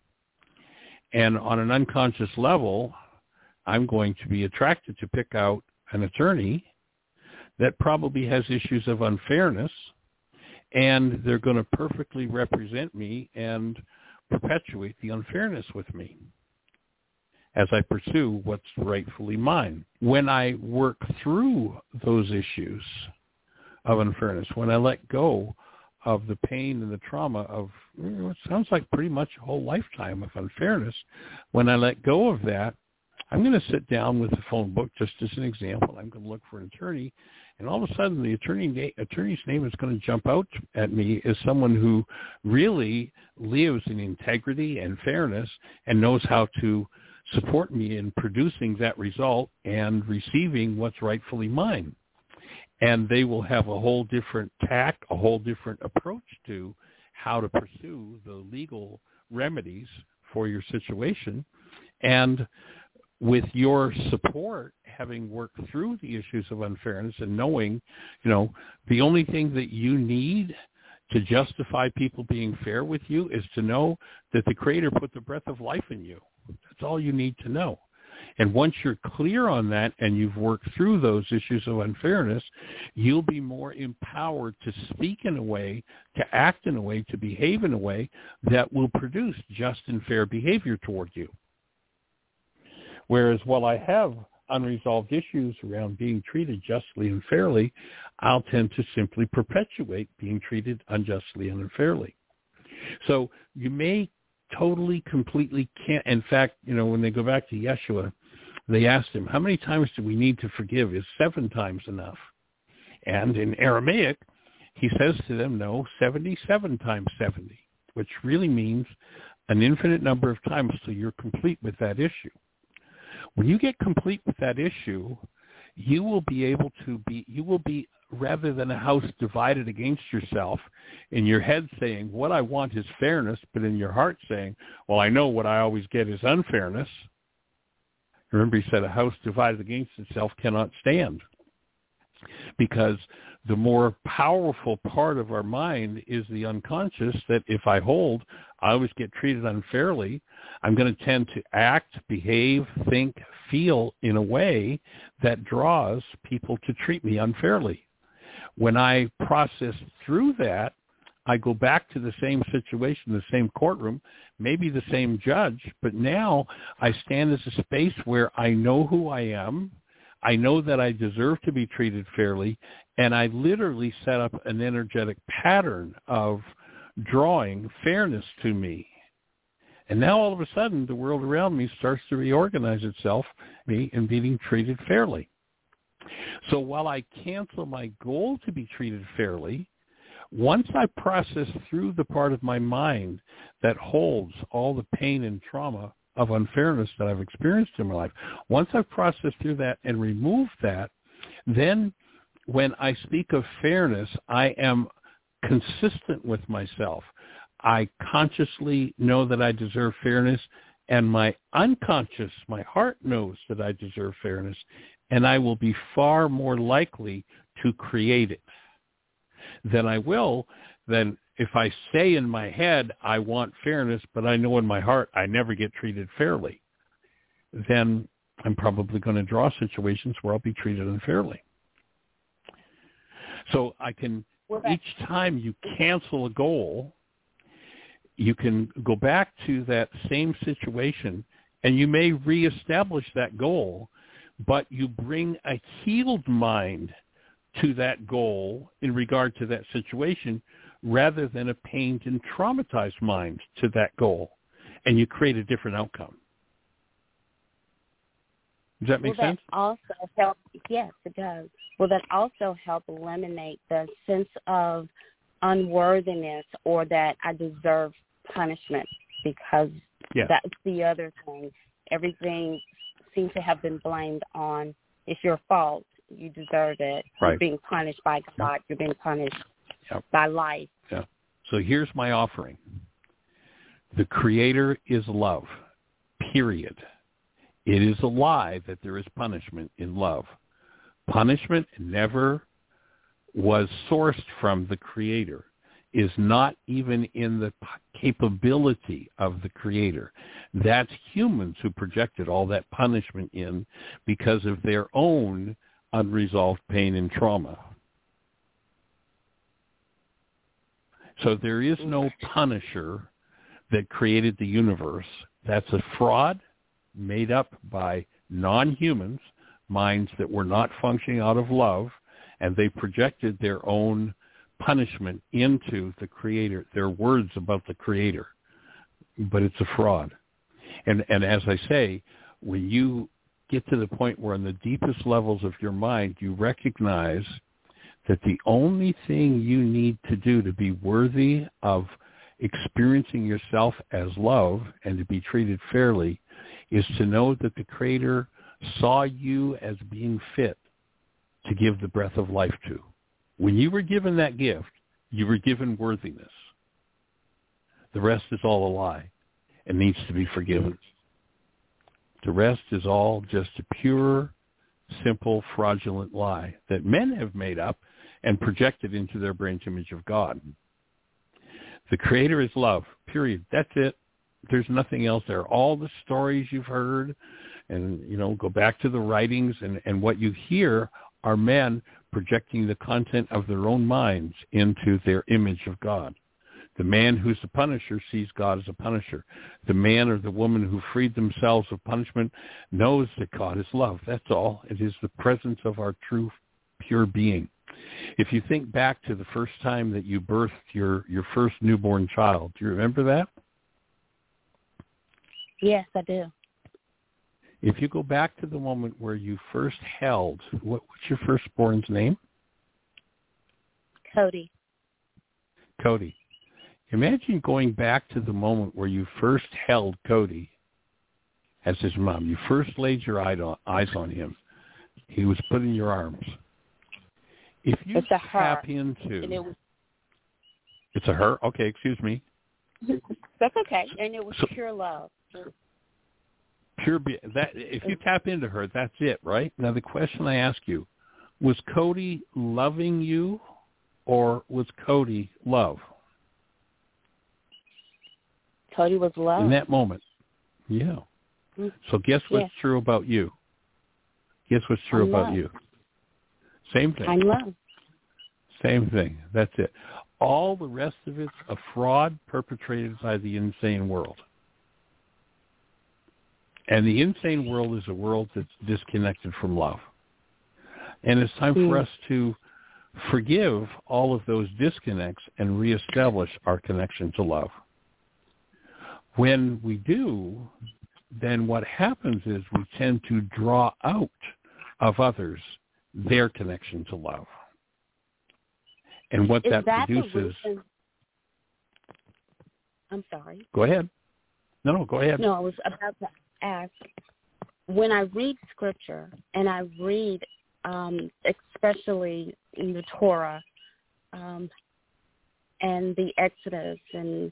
And on an unconscious level, I'm going to be attracted to pick out an attorney that probably has issues of unfairness, and they're going to perfectly represent me and perpetuate the unfairness with me as I pursue what's rightfully mine. When I work through those issues of unfairness, when I let go of the pain and the trauma of, you know, it sounds like pretty much a whole lifetime of unfairness, when I let go of that, I'm going to sit down with the phone book, just as an example. I'm going to look for an attorney, and all of a sudden the attorney attorney's name is going to jump out at me as someone who really lives in integrity and fairness and knows how to support me in producing that result and receiving what's rightfully mine. And they will have a whole different tack, a whole different approach to how to pursue the legal remedies for your situation. And with your support, having worked through the issues of unfairness and knowing, you know, the only thing that you need to justify people being fair with you is to know that the Creator put the breath of life in you. That's all you need to know. And once you're clear on that and you've worked through those issues of unfairness, you'll be more empowered to speak in a way, to act in a way, to behave in a way that will produce just and fair behavior toward you. Whereas while I have unresolved issues around being treated justly and fairly, I'll tend to simply perpetuate being treated unjustly and unfairly. So you may totally, completely can't. In fact, you know, when they go back to Yeshua, they asked him, how many times do we need to forgive? Is seven times enough? And in Aramaic, He says to them, no, seventy-seven times seventy, which really means an infinite number of times till you're complete with that issue. When you get complete with that issue, you will be able to be, you will be, rather than a house divided against yourself, in your head saying, what I want is fairness, but in your heart saying, well, I know what I always get is unfairness. Remember, he said a house divided against itself cannot stand. Because the more powerful part of our mind is the unconscious, that if I hold, I always get treated unfairly. I'm going to tend to act, behave, think, feel in a way that draws people to treat me unfairly. When I process through that, I go back to the same situation, the same courtroom, maybe the same judge, but now I stand as a space where I know who I am. I know that I deserve to be treated fairly, and I literally set up an energetic pattern of drawing fairness to me. And now all of a sudden, the world around me starts to reorganize itself, me, in being treated fairly. So while I cancel my goal to be treated fairly, once I process through the part of my mind that holds all the pain and trauma of unfairness that I've experienced in my life, once I've processed through that and removed that, then when I speak of fairness, I am consistent with myself. I consciously know that I deserve fairness, and my unconscious, my heart knows that I deserve fairness, and I will be far more likely to create it than I will than if I say in my head, I want fairness, but I know in my heart I never get treated fairly. Then I'm probably going to draw situations where I'll be treated unfairly. So I can, each time you cancel a goal, you can go back to that same situation, and you may reestablish that goal, but you bring a healed mind to that goal in regard to that situation rather than a pained and traumatized mind to that goal, and you create a different outcome. Does that make Will sense? That also help, yes, it does. Will that also help eliminate the sense of unworthiness or that I deserve punishment? Because yes. That's the other thing. Everything seems to have been blamed on, it's your fault, you deserve it. Right. You're being punished by God. Yep. You're being punished yep. by life. Yeah. So here's my offering. The Creator is love, period. It is a lie that there is punishment in love. Punishment never was sourced from the Creator, is not even in the capability of the Creator. That's humans who projected all that punishment in because of their own unresolved pain and trauma. So there is no punisher that created the universe. That's a fraud made up by non-humans, minds that were not functioning out of love, and they projected their own punishment into the Creator, their words about the Creator. But it's a fraud. And and as I say, when you get to the point where on the deepest levels of your mind you recognize that the only thing you need to do to be worthy of experiencing yourself as love and to be treated fairly is to know that the Creator saw you as being fit to give the breath of life to. When you were given that gift, you were given worthiness. The rest is all a lie and needs to be forgiven. The rest is all just a pure, simple, fraudulent lie that men have made up and projected into their brain's image of God. The Creator is love, period. That's it. There's nothing else there. All the stories you've heard, and, you know, go back to the writings, and, and what you hear are men projecting the content of their own minds into their image of God. The man who's the punisher sees God as a punisher. The man or the woman who freed themselves of punishment knows that God is love. That's all. It is the presence of our true, pure being. If you think back to the first time that you birthed your, your first newborn child, do you remember that? Yes, I do. If you go back to the moment where you first held, what, what's your firstborn's name? Cody. Cody. Imagine going back to the moment where you first held Cody as his mom. You first laid your eyes on him. He was put in your arms. If you it's a tap her. into... And it was, it's a her? Okay, excuse me. That's okay. And it was so, pure love. Pure be- that if you tap into her, that's it, right? Now the question I ask you, was Cody loving you or was Cody love? Cody was love. In that moment. Yeah. Mm-hmm. So guess what's yes. true about you? Guess what's true I'm about love. you? Same thing. I'm love. Same thing. That's it. All the rest of it's a fraud perpetrated by the insane world. And the insane world is a world that's disconnected from love. And it's time mm. for us to forgive all of those disconnects and reestablish our connection to love. When we do, then what happens is we tend to draw out of others their connection to love. And what is that, that produces... I'm sorry. Go ahead. No, no, go ahead. No, I was about to ask, when I read scripture and I read, um, especially in the Torah um, and the Exodus and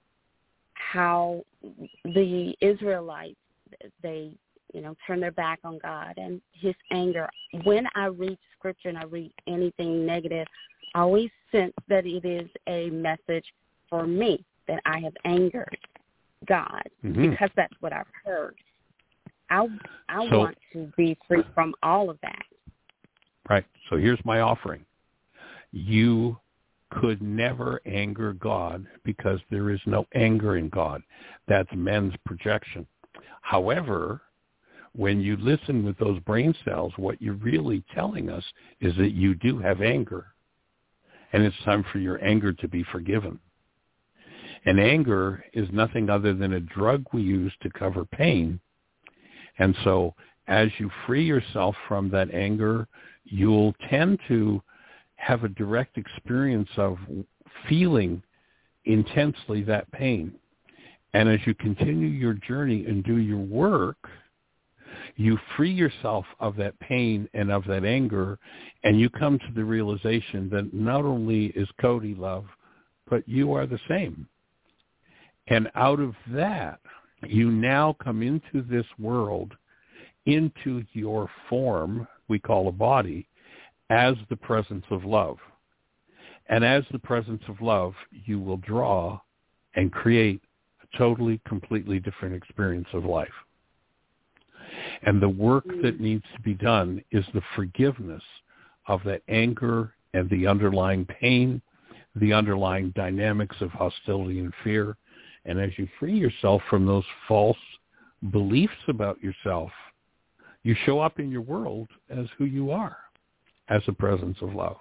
how the Israelites, they, you know, turn their back on God and his anger. When I read scripture and I read anything negative, I always sense that it is a message for me, that I have angered God, mm-hmm. because that's what I've heard. I I so, want to be free from all of that. Right. So here's my offering. You could never anger God because there is no anger in God. That's men's projection. However, when you listen with those brain cells, what you're really telling us is that you do have anger. And it's time for your anger to be forgiven. And anger is nothing other than a drug we use to cover pain. And so as you free yourself from that anger, you'll tend to have a direct experience of feeling intensely that pain. And as you continue your journey and do your work, you free yourself of that pain and of that anger, and you come to the realization that not only is Cody love, but you are the same. And out of that, you now come into this world, into your form, we call a body, as the presence of love. And as the presence of love, you will draw and create a totally, completely different experience of life. And the work that needs to be done is the forgiveness of that anger and the underlying pain, the underlying dynamics of hostility and fear. And as you free yourself from those false beliefs about yourself, you show up in your world as who you are, as a presence of love.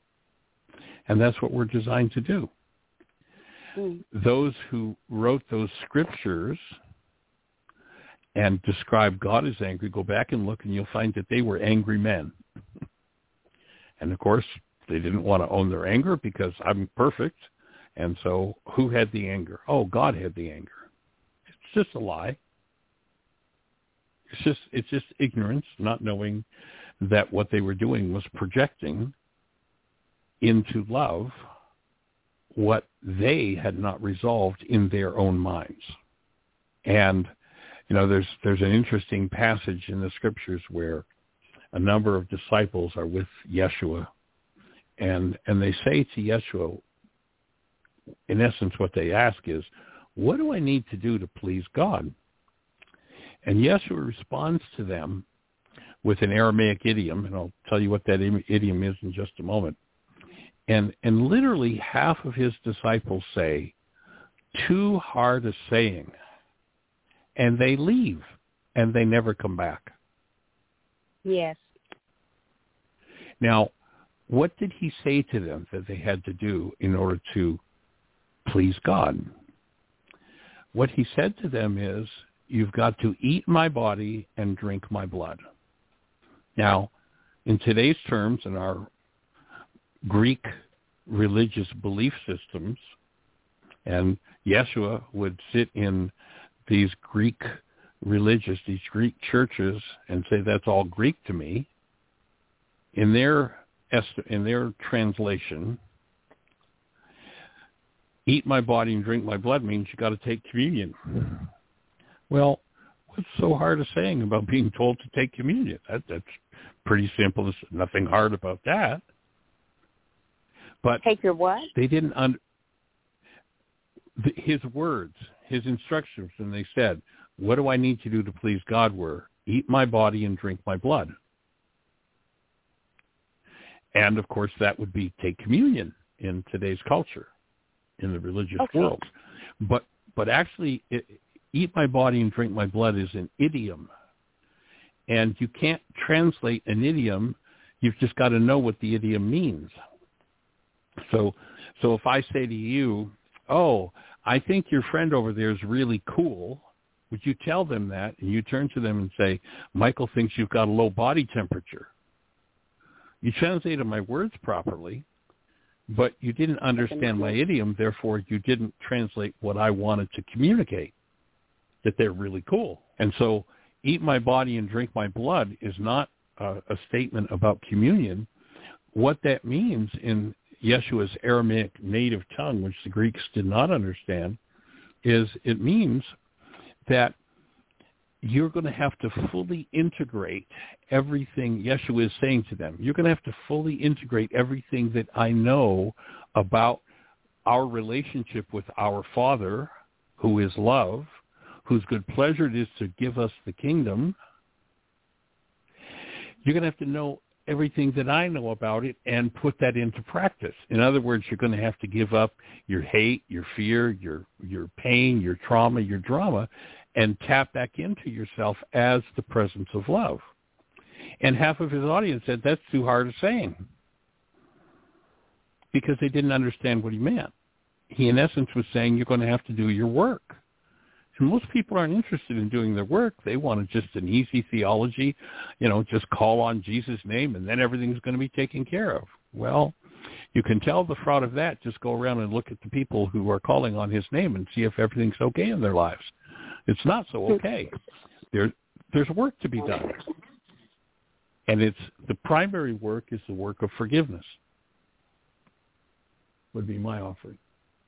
And that's what we're designed to do. Mm. Those who wrote those scriptures and describe God as angry, go back and look and you'll find that they were angry men. And of course, they didn't want to own their anger because I'm perfect. And so who had the anger? Oh, God had the anger. It's just a lie. It's just it's just ignorance, not knowing that what they were doing was projecting into love what they had not resolved in their own minds. And, you know, there's there's an interesting passage in the scriptures where a number of disciples are with Yeshua, and and they say to Yeshua, in essence, what they ask is, what do I need to do to please God? And Yeshua responds to them with an Aramaic idiom, and I'll tell you what that idiom is in just a moment. And and literally half of his disciples say, too hard a saying. And they leave, and they never come back. Yes. Now, what did he say to them that they had to do in order to please God? What he said to them is, you've got to eat my body and drink my blood. Now, in today's terms, in our Greek religious belief systems. And Yeshua would sit in these Greek religious, these Greek churches and say, that's all Greek to me. In their in their translation, eat my body and drink my blood means you got to take communion. Well, what's so hard of saying about being told to take communion? That, that's pretty simple. There's nothing hard about that. But take your what? They didn't under the, his words, his instructions, and they said, what do I need to do to please God were, eat my body and drink my blood. And, of course, that would be take communion in today's culture, in the religious okay. world. But but actually, it, eat my body and drink my blood is an idiom. And you can't translate an idiom. You've just got to know what the idiom means. So, so if I say to you, oh, I think your friend over there is really cool, would you tell them that? And you turn to them and say, Michael thinks you've got a low body temperature. You translated my words properly, but you didn't understand my idiom, therefore you didn't translate what I wanted to communicate, that they're really cool. And so eat my body and drink my blood is not a, a statement about communion. What that means in Yeshua's Aramaic native tongue, which the Greeks did not understand, is it means that you're going to have to fully integrate everything Yeshua is saying to them. You're going to have to fully integrate everything that I know about our relationship with our Father, who is love, whose good pleasure it is to give us the kingdom. You're going to have to know everything that I know about it and put that into practice. In other words, you're going to have to give up your hate, your fear, your your pain, your trauma, your drama, and tap back into yourself as the presence of love. And half of his audience said, that's too hard a saying, because they didn't understand what he meant. He, in essence, was saying you're going to have to do your work. And most people aren't interested in doing their work. They want just an easy theology, you know, just call on Jesus' name and then everything's going to be taken care of. Well, you can tell the fraud of that. Just go around and look at the people who are calling on his name and see if everything's okay in their lives. It's not so okay. There, there's work to be done. And it's the primary work is the work of forgiveness, would be my offering.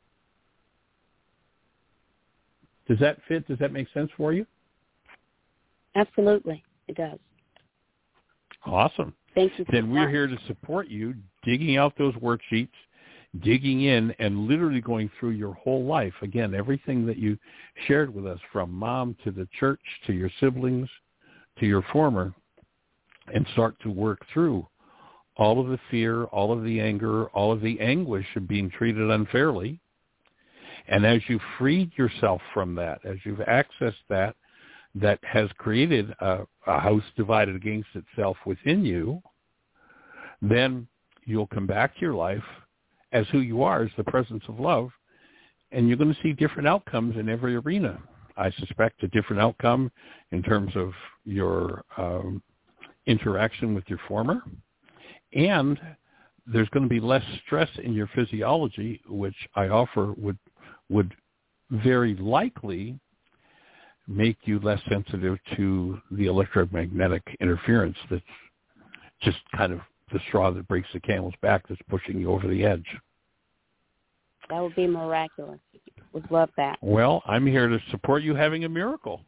Does that fit? Does that make sense for you? Absolutely. It does. Awesome. Thank you so Then we're much. here to support you, digging out those worksheets, digging in, and literally going through your whole life. Again, everything that you shared with us, from mom to the church to your siblings to your former, and start to work through all of the fear, all of the anger, all of the anguish of being treated unfairly. And as you've freed yourself from that, as you've accessed that, that has created a, a house divided against itself within you, then you'll come back to your life as who you are, as the presence of love, and you're going to see different outcomes in every arena. I suspect a different outcome in terms of your um, interaction with your former, and there's going to be less stress in your physiology, which I offer would would very likely make you less sensitive to the electromagnetic interference that's just kind of the straw that breaks the camel's back that's pushing you over the edge. That would be miraculous. Would love that. Well, I'm here to support you having a miracle.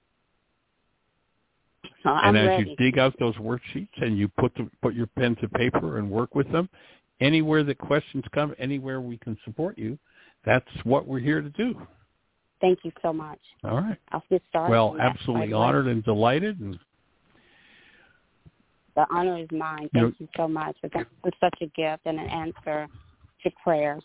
Oh, I'm and as ready. you dig out those worksheets and you put the, put your pen to paper and work with them, anywhere that questions come, anywhere we can support you, that's what we're here to do. Thank you so much. All right. I'll get started. Well, absolutely right honored and delighted. And the honor is mine. Thank you, know, you so much. It's such a gift and an answer to prayers.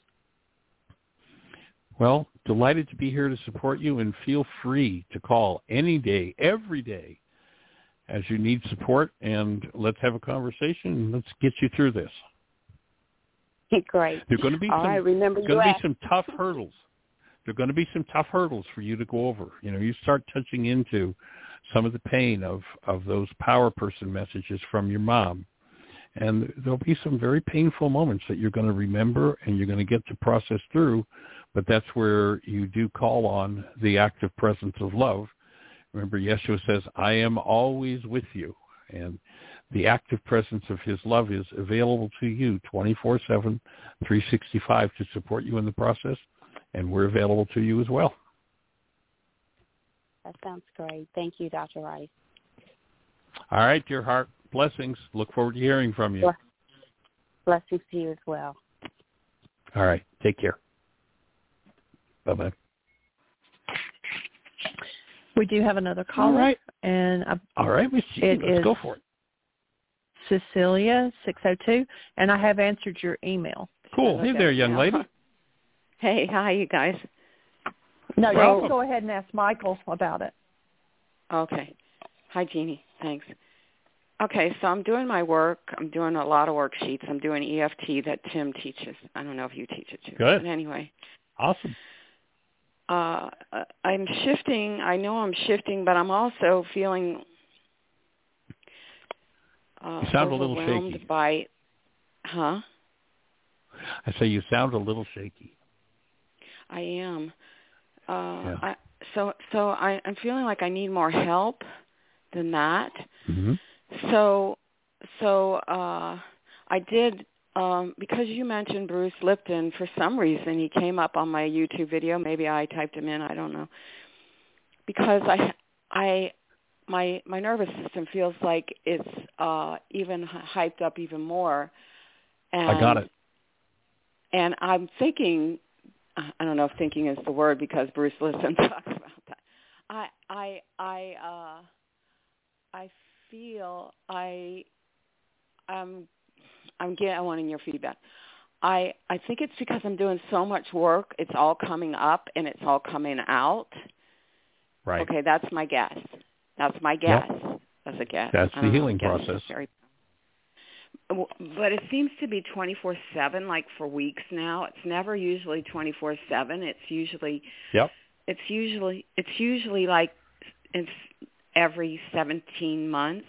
Well, delighted to be here to support you, and feel free to call any day, every day, as you need support, and let's have a conversation. Let's get you through this. Great. There are going to be All some, right, remember going to asked. be some tough hurdles. There are going to be some tough hurdles for you to go over. You know, you start touching into some of the pain of, of those power person messages from your mom, And there'll be some very painful moments that you're going to remember and you're going to get to process through, but that's where you do call on the active presence of love. Remember, Yeshua says, I am always with you. And the active presence of his love is available to you twenty-four seven, three sixty-five to support you in the process, and we're available to you as well. That sounds great. Thank you, Doctor Rice. All right, dear heart. Blessings. Look forward to hearing from you. Blessings to you as well. All right. Take care. Bye-bye. We do have another caller. All right. And I, All right, Miss G. It Let's is go for it. Cecilia six oh two, and I have answered your email. Cool. Hey there, young lady. Hey, hi, you guys. No, you Welcome. can go ahead and ask Michael about it. Okay. Hi, Jeannie. Thanks. Okay, so I'm doing my work. I'm doing a lot of worksheets. I'm doing E F T that Tim teaches. I don't know if you teach it too. Good. But anyway. Awesome. Uh, I'm shifting. I know I'm shifting, but I'm also feeling uh, you sound a little overwhelmed shaky. by, huh? I say you sound a little shaky. I am. Uh, yeah. I, so so I, I'm feeling like I need more help than that. Mm-hmm. So so uh, I did, um, because you mentioned Bruce Lipton, for some reason he came up on my YouTube video. Maybe I typed him in. I don't know. Because I I my my nervous system feels like it's uh, even hyped up even more. And, I got it. And I'm thinking, I don't know if thinking is the word because Bruce Lipton talks about that. I I I uh, I feel I I'm I'm getting I wanting your feedback. I I think it's because I'm doing so much work. It's all coming up and it's all coming out. Right. Okay, that's my guess. That's my guess. Yep. That's a guess. That's I the don't healing know, guess process. very, but it seems to be twenty-four seven, like for weeks now. It's never usually twenty-four seven. It's usually Yep. It's usually it's usually like it's every seventeen months.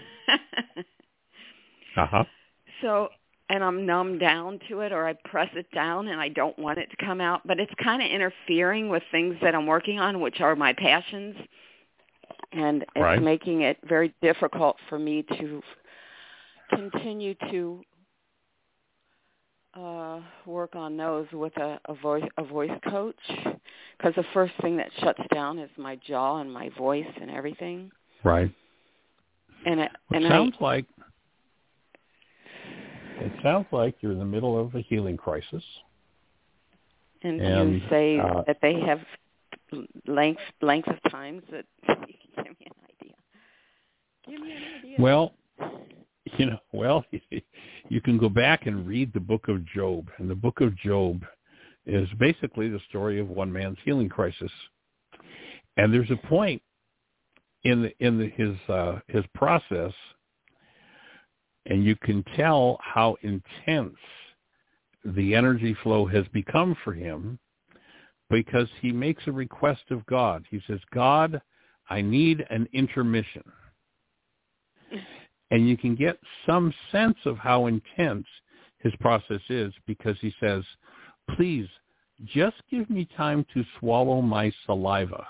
uh-huh. So, and I'm numbed down to it, or I press it down and I don't want it to come out, but it's kind of interfering with things that I'm working on, which are my passions, and it's right. making it very difficult for me to continue to uh, work on those with a, a voice a voice coach, because the first thing that shuts down is my jaw and my voice and everything. Right. And it, well, and it sounds I, like it sounds like you're in the middle of a healing crisis. And, and you say uh, that they have length length of times that you can give me an idea. Give me an idea. Well, you know, well, you can go back and read the book of Job, and the book of Job is basically the story of one man's healing crisis. And there's a point in the, in the, his uh, his process, and you can tell how intense the energy flow has become for him, because he makes a request of God. He says, God, I need an intermission. And you can get some sense of how intense his process is, because he says, please, just give me time to swallow my saliva.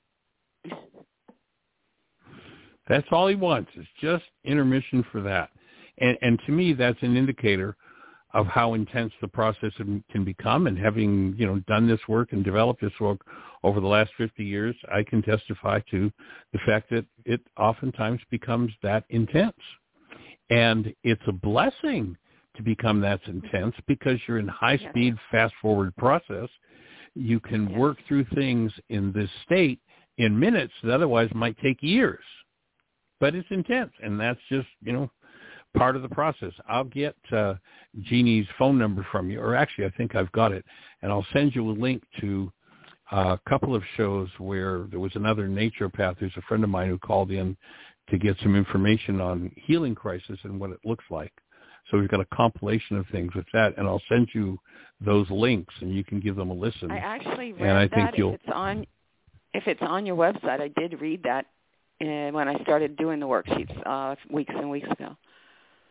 That's all he wants, is just intermission for that. And, and to me, that's an indicator of how intense the process can become. And having, you know, done this work and developed this work over the last fifty years, I can testify to the fact that it oftentimes becomes that intense. And it's a blessing to become that intense, because you're in high-speed, fast-forward process. You can yes. work through things in this state in minutes that otherwise might take years. But it's intense, and that's just, you know, part of the process. I'll get uh, Jeannie's phone number from you, or actually I think I've got it, and I'll send you a link to uh, a couple of shows where there was another naturopath who's a friend of mine who called in to get some information on healing crisis and what it looks like. So we've got a compilation of things with that, and I'll send you those links, and you can give them a listen. I actually read and I that. think you'll... If it's on, if it's on your website, I did read that uh, when I started doing the worksheets uh, weeks and weeks ago.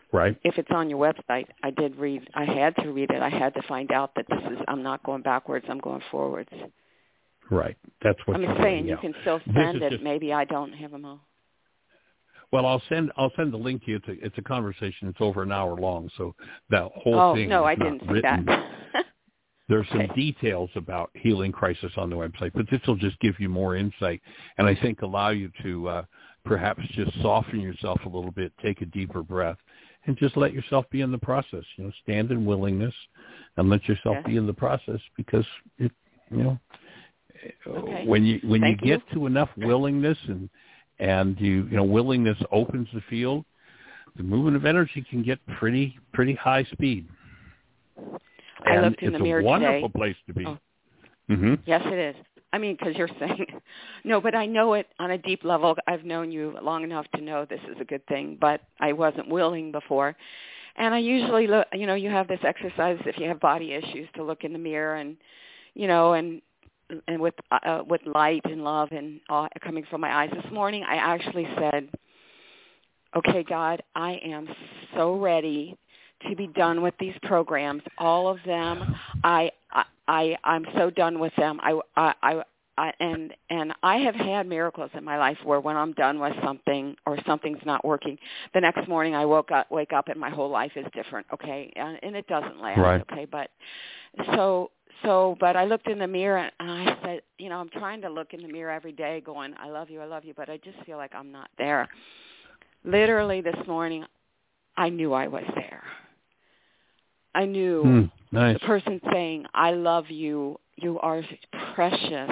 Right. If it's on your website, I did read, I had to read it. I had to find out that this is, I'm not going backwards, I'm going forwards. Right. That's what I'm you're saying. doing, You yeah. can still This send is it. just, Maybe I don't have them all. well, I'll send I'll send the link to you. It's a, it's a conversation. It's over an hour long, so that whole oh, thing no, is I not didn't see written. that. There's Okay. some details about Healing Crisis on the website, but this will just give you more insight and I think allow you to uh, perhaps just soften yourself a little bit, take a deeper breath, and just let yourself be in the process. You know, stand in willingness and let yourself Yes. be in the process because, it, you know, Okay. when you when Thank you get you. to enough willingness and and you you know willingness opens the field, the movement of energy can get pretty pretty high speed. I And looked in it's the mirror a wonderful today. place to be. Oh. Mm-hmm. Yes, it is. I mean, because you're saying, no, but I know it on a deep level. I've known you long enough to know this is a good thing, but I wasn't willing before. And I usually look, you know, you have this exercise if you have body issues to look in the mirror and, you know, and and with uh, with light and love and uh, coming from my eyes. This morning I actually said, okay, God, I am so ready to be done with these programs, all of them. I, I, I'm so done with them. I, I, I, and and I have had miracles in my life where when I'm done with something or something's not working, the next morning I woke up, wake up, and my whole life is different. Okay, and, and it doesn't last. Right. Okay, but so so, but I looked in the mirror and I said, you know, I'm trying to look in the mirror every day, going, I love you, I love you, but I just feel like I'm not there. Literally this morning, I knew I was there. I knew Mm, nice. the person saying, I love you, you are precious.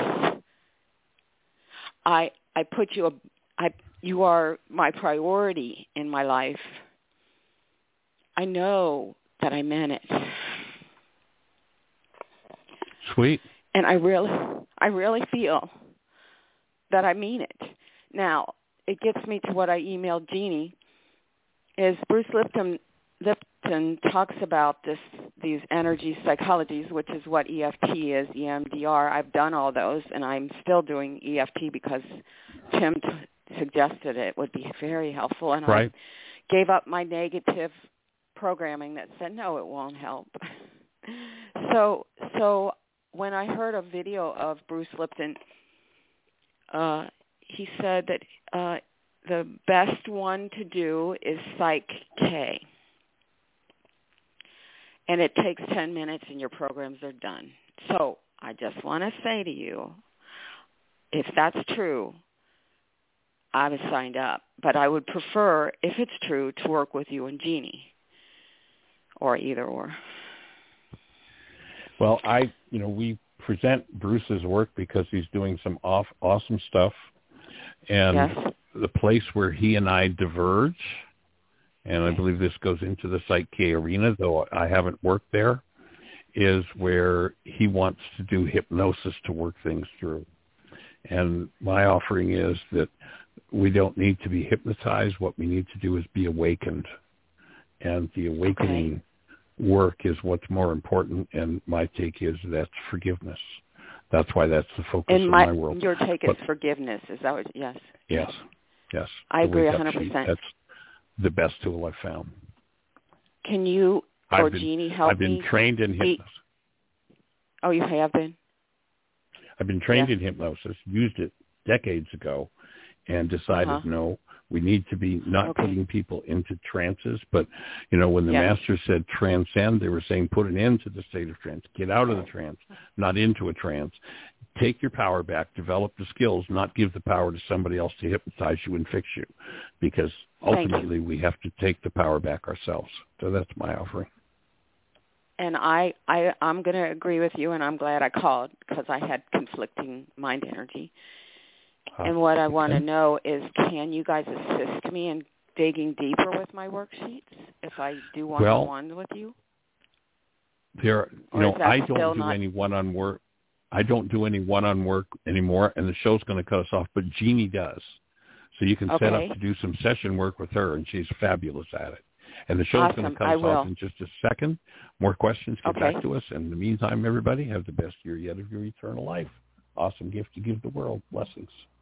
I I put you, a, I, you are my priority in my life. I know that I meant it. Sweet. And I really, I really feel that I mean it. Now, it gets me to what I emailed Jeannie, is Bruce Lipton Lipton talks about this these energy psychologies, which is what E F T is, E M D R. I've done all those, and I'm still doing E F T because Tim t- suggested it would be very helpful, and Right. I gave up my negative programming that said, no, it won't help. so so when I heard a video of Bruce Lipton, uh, he said that uh, the best one to do is Psych K. And it takes ten minutes and your programs are done. So I just want to say to you, if that's true, I was signed up. But I would prefer, if it's true, to work with you and Jeannie, or either or. Well, I, you know, we present Bruce's work because he's doing some off, awesome stuff. And Yes. the place where he and I diverge, and I believe this goes into the Psych K arena, though I haven't worked there, is where he wants to do hypnosis to work things through. And my offering is that we don't need to be hypnotized. What we need to do is be awakened. And the awakening okay. work is what's more important, and my take is that's forgiveness. That's why that's the focus and of my, my world. Your take but, is forgiveness. Is that what, yes? Yes, yes. I the agree wake-up one hundred percent. sheet. That's the best tool I've found. Can you or I've been, Jeannie help I've been me? trained in be, hypnosis. Oh, you have been? I've been trained yeah. in hypnosis, used it decades ago, and decided, uh-huh. no, we need to be not okay. putting people into trances. But, you know, when the yeah. master said transcend, they were saying put an end to the state of trance. Get out of the trance, not into a trance. Take your power back, develop the skills, not give the power to somebody else to hypnotize you and fix you. Because ultimately we have to take the power back ourselves. So that's my offering. And I, I, I'm going to agree with you, and I'm glad I called because I had conflicting mind energy. Uh, and what I want to know is, can you guys assist me in digging deeper with my worksheets if I do one-on-one well, with you? There, you or know, I don't do not... any one-on work. I don't do any one-on work anymore, and the show's going to cut us off. But Jeannie does, so you can okay. set up to do some session work with her, and she's fabulous at it. And the show's awesome. going to cut I us will. off in just a second. More questions, get okay. back to us. In the meantime, everybody, have the best year yet of your eternal life. Awesome gift to give the world. Blessings.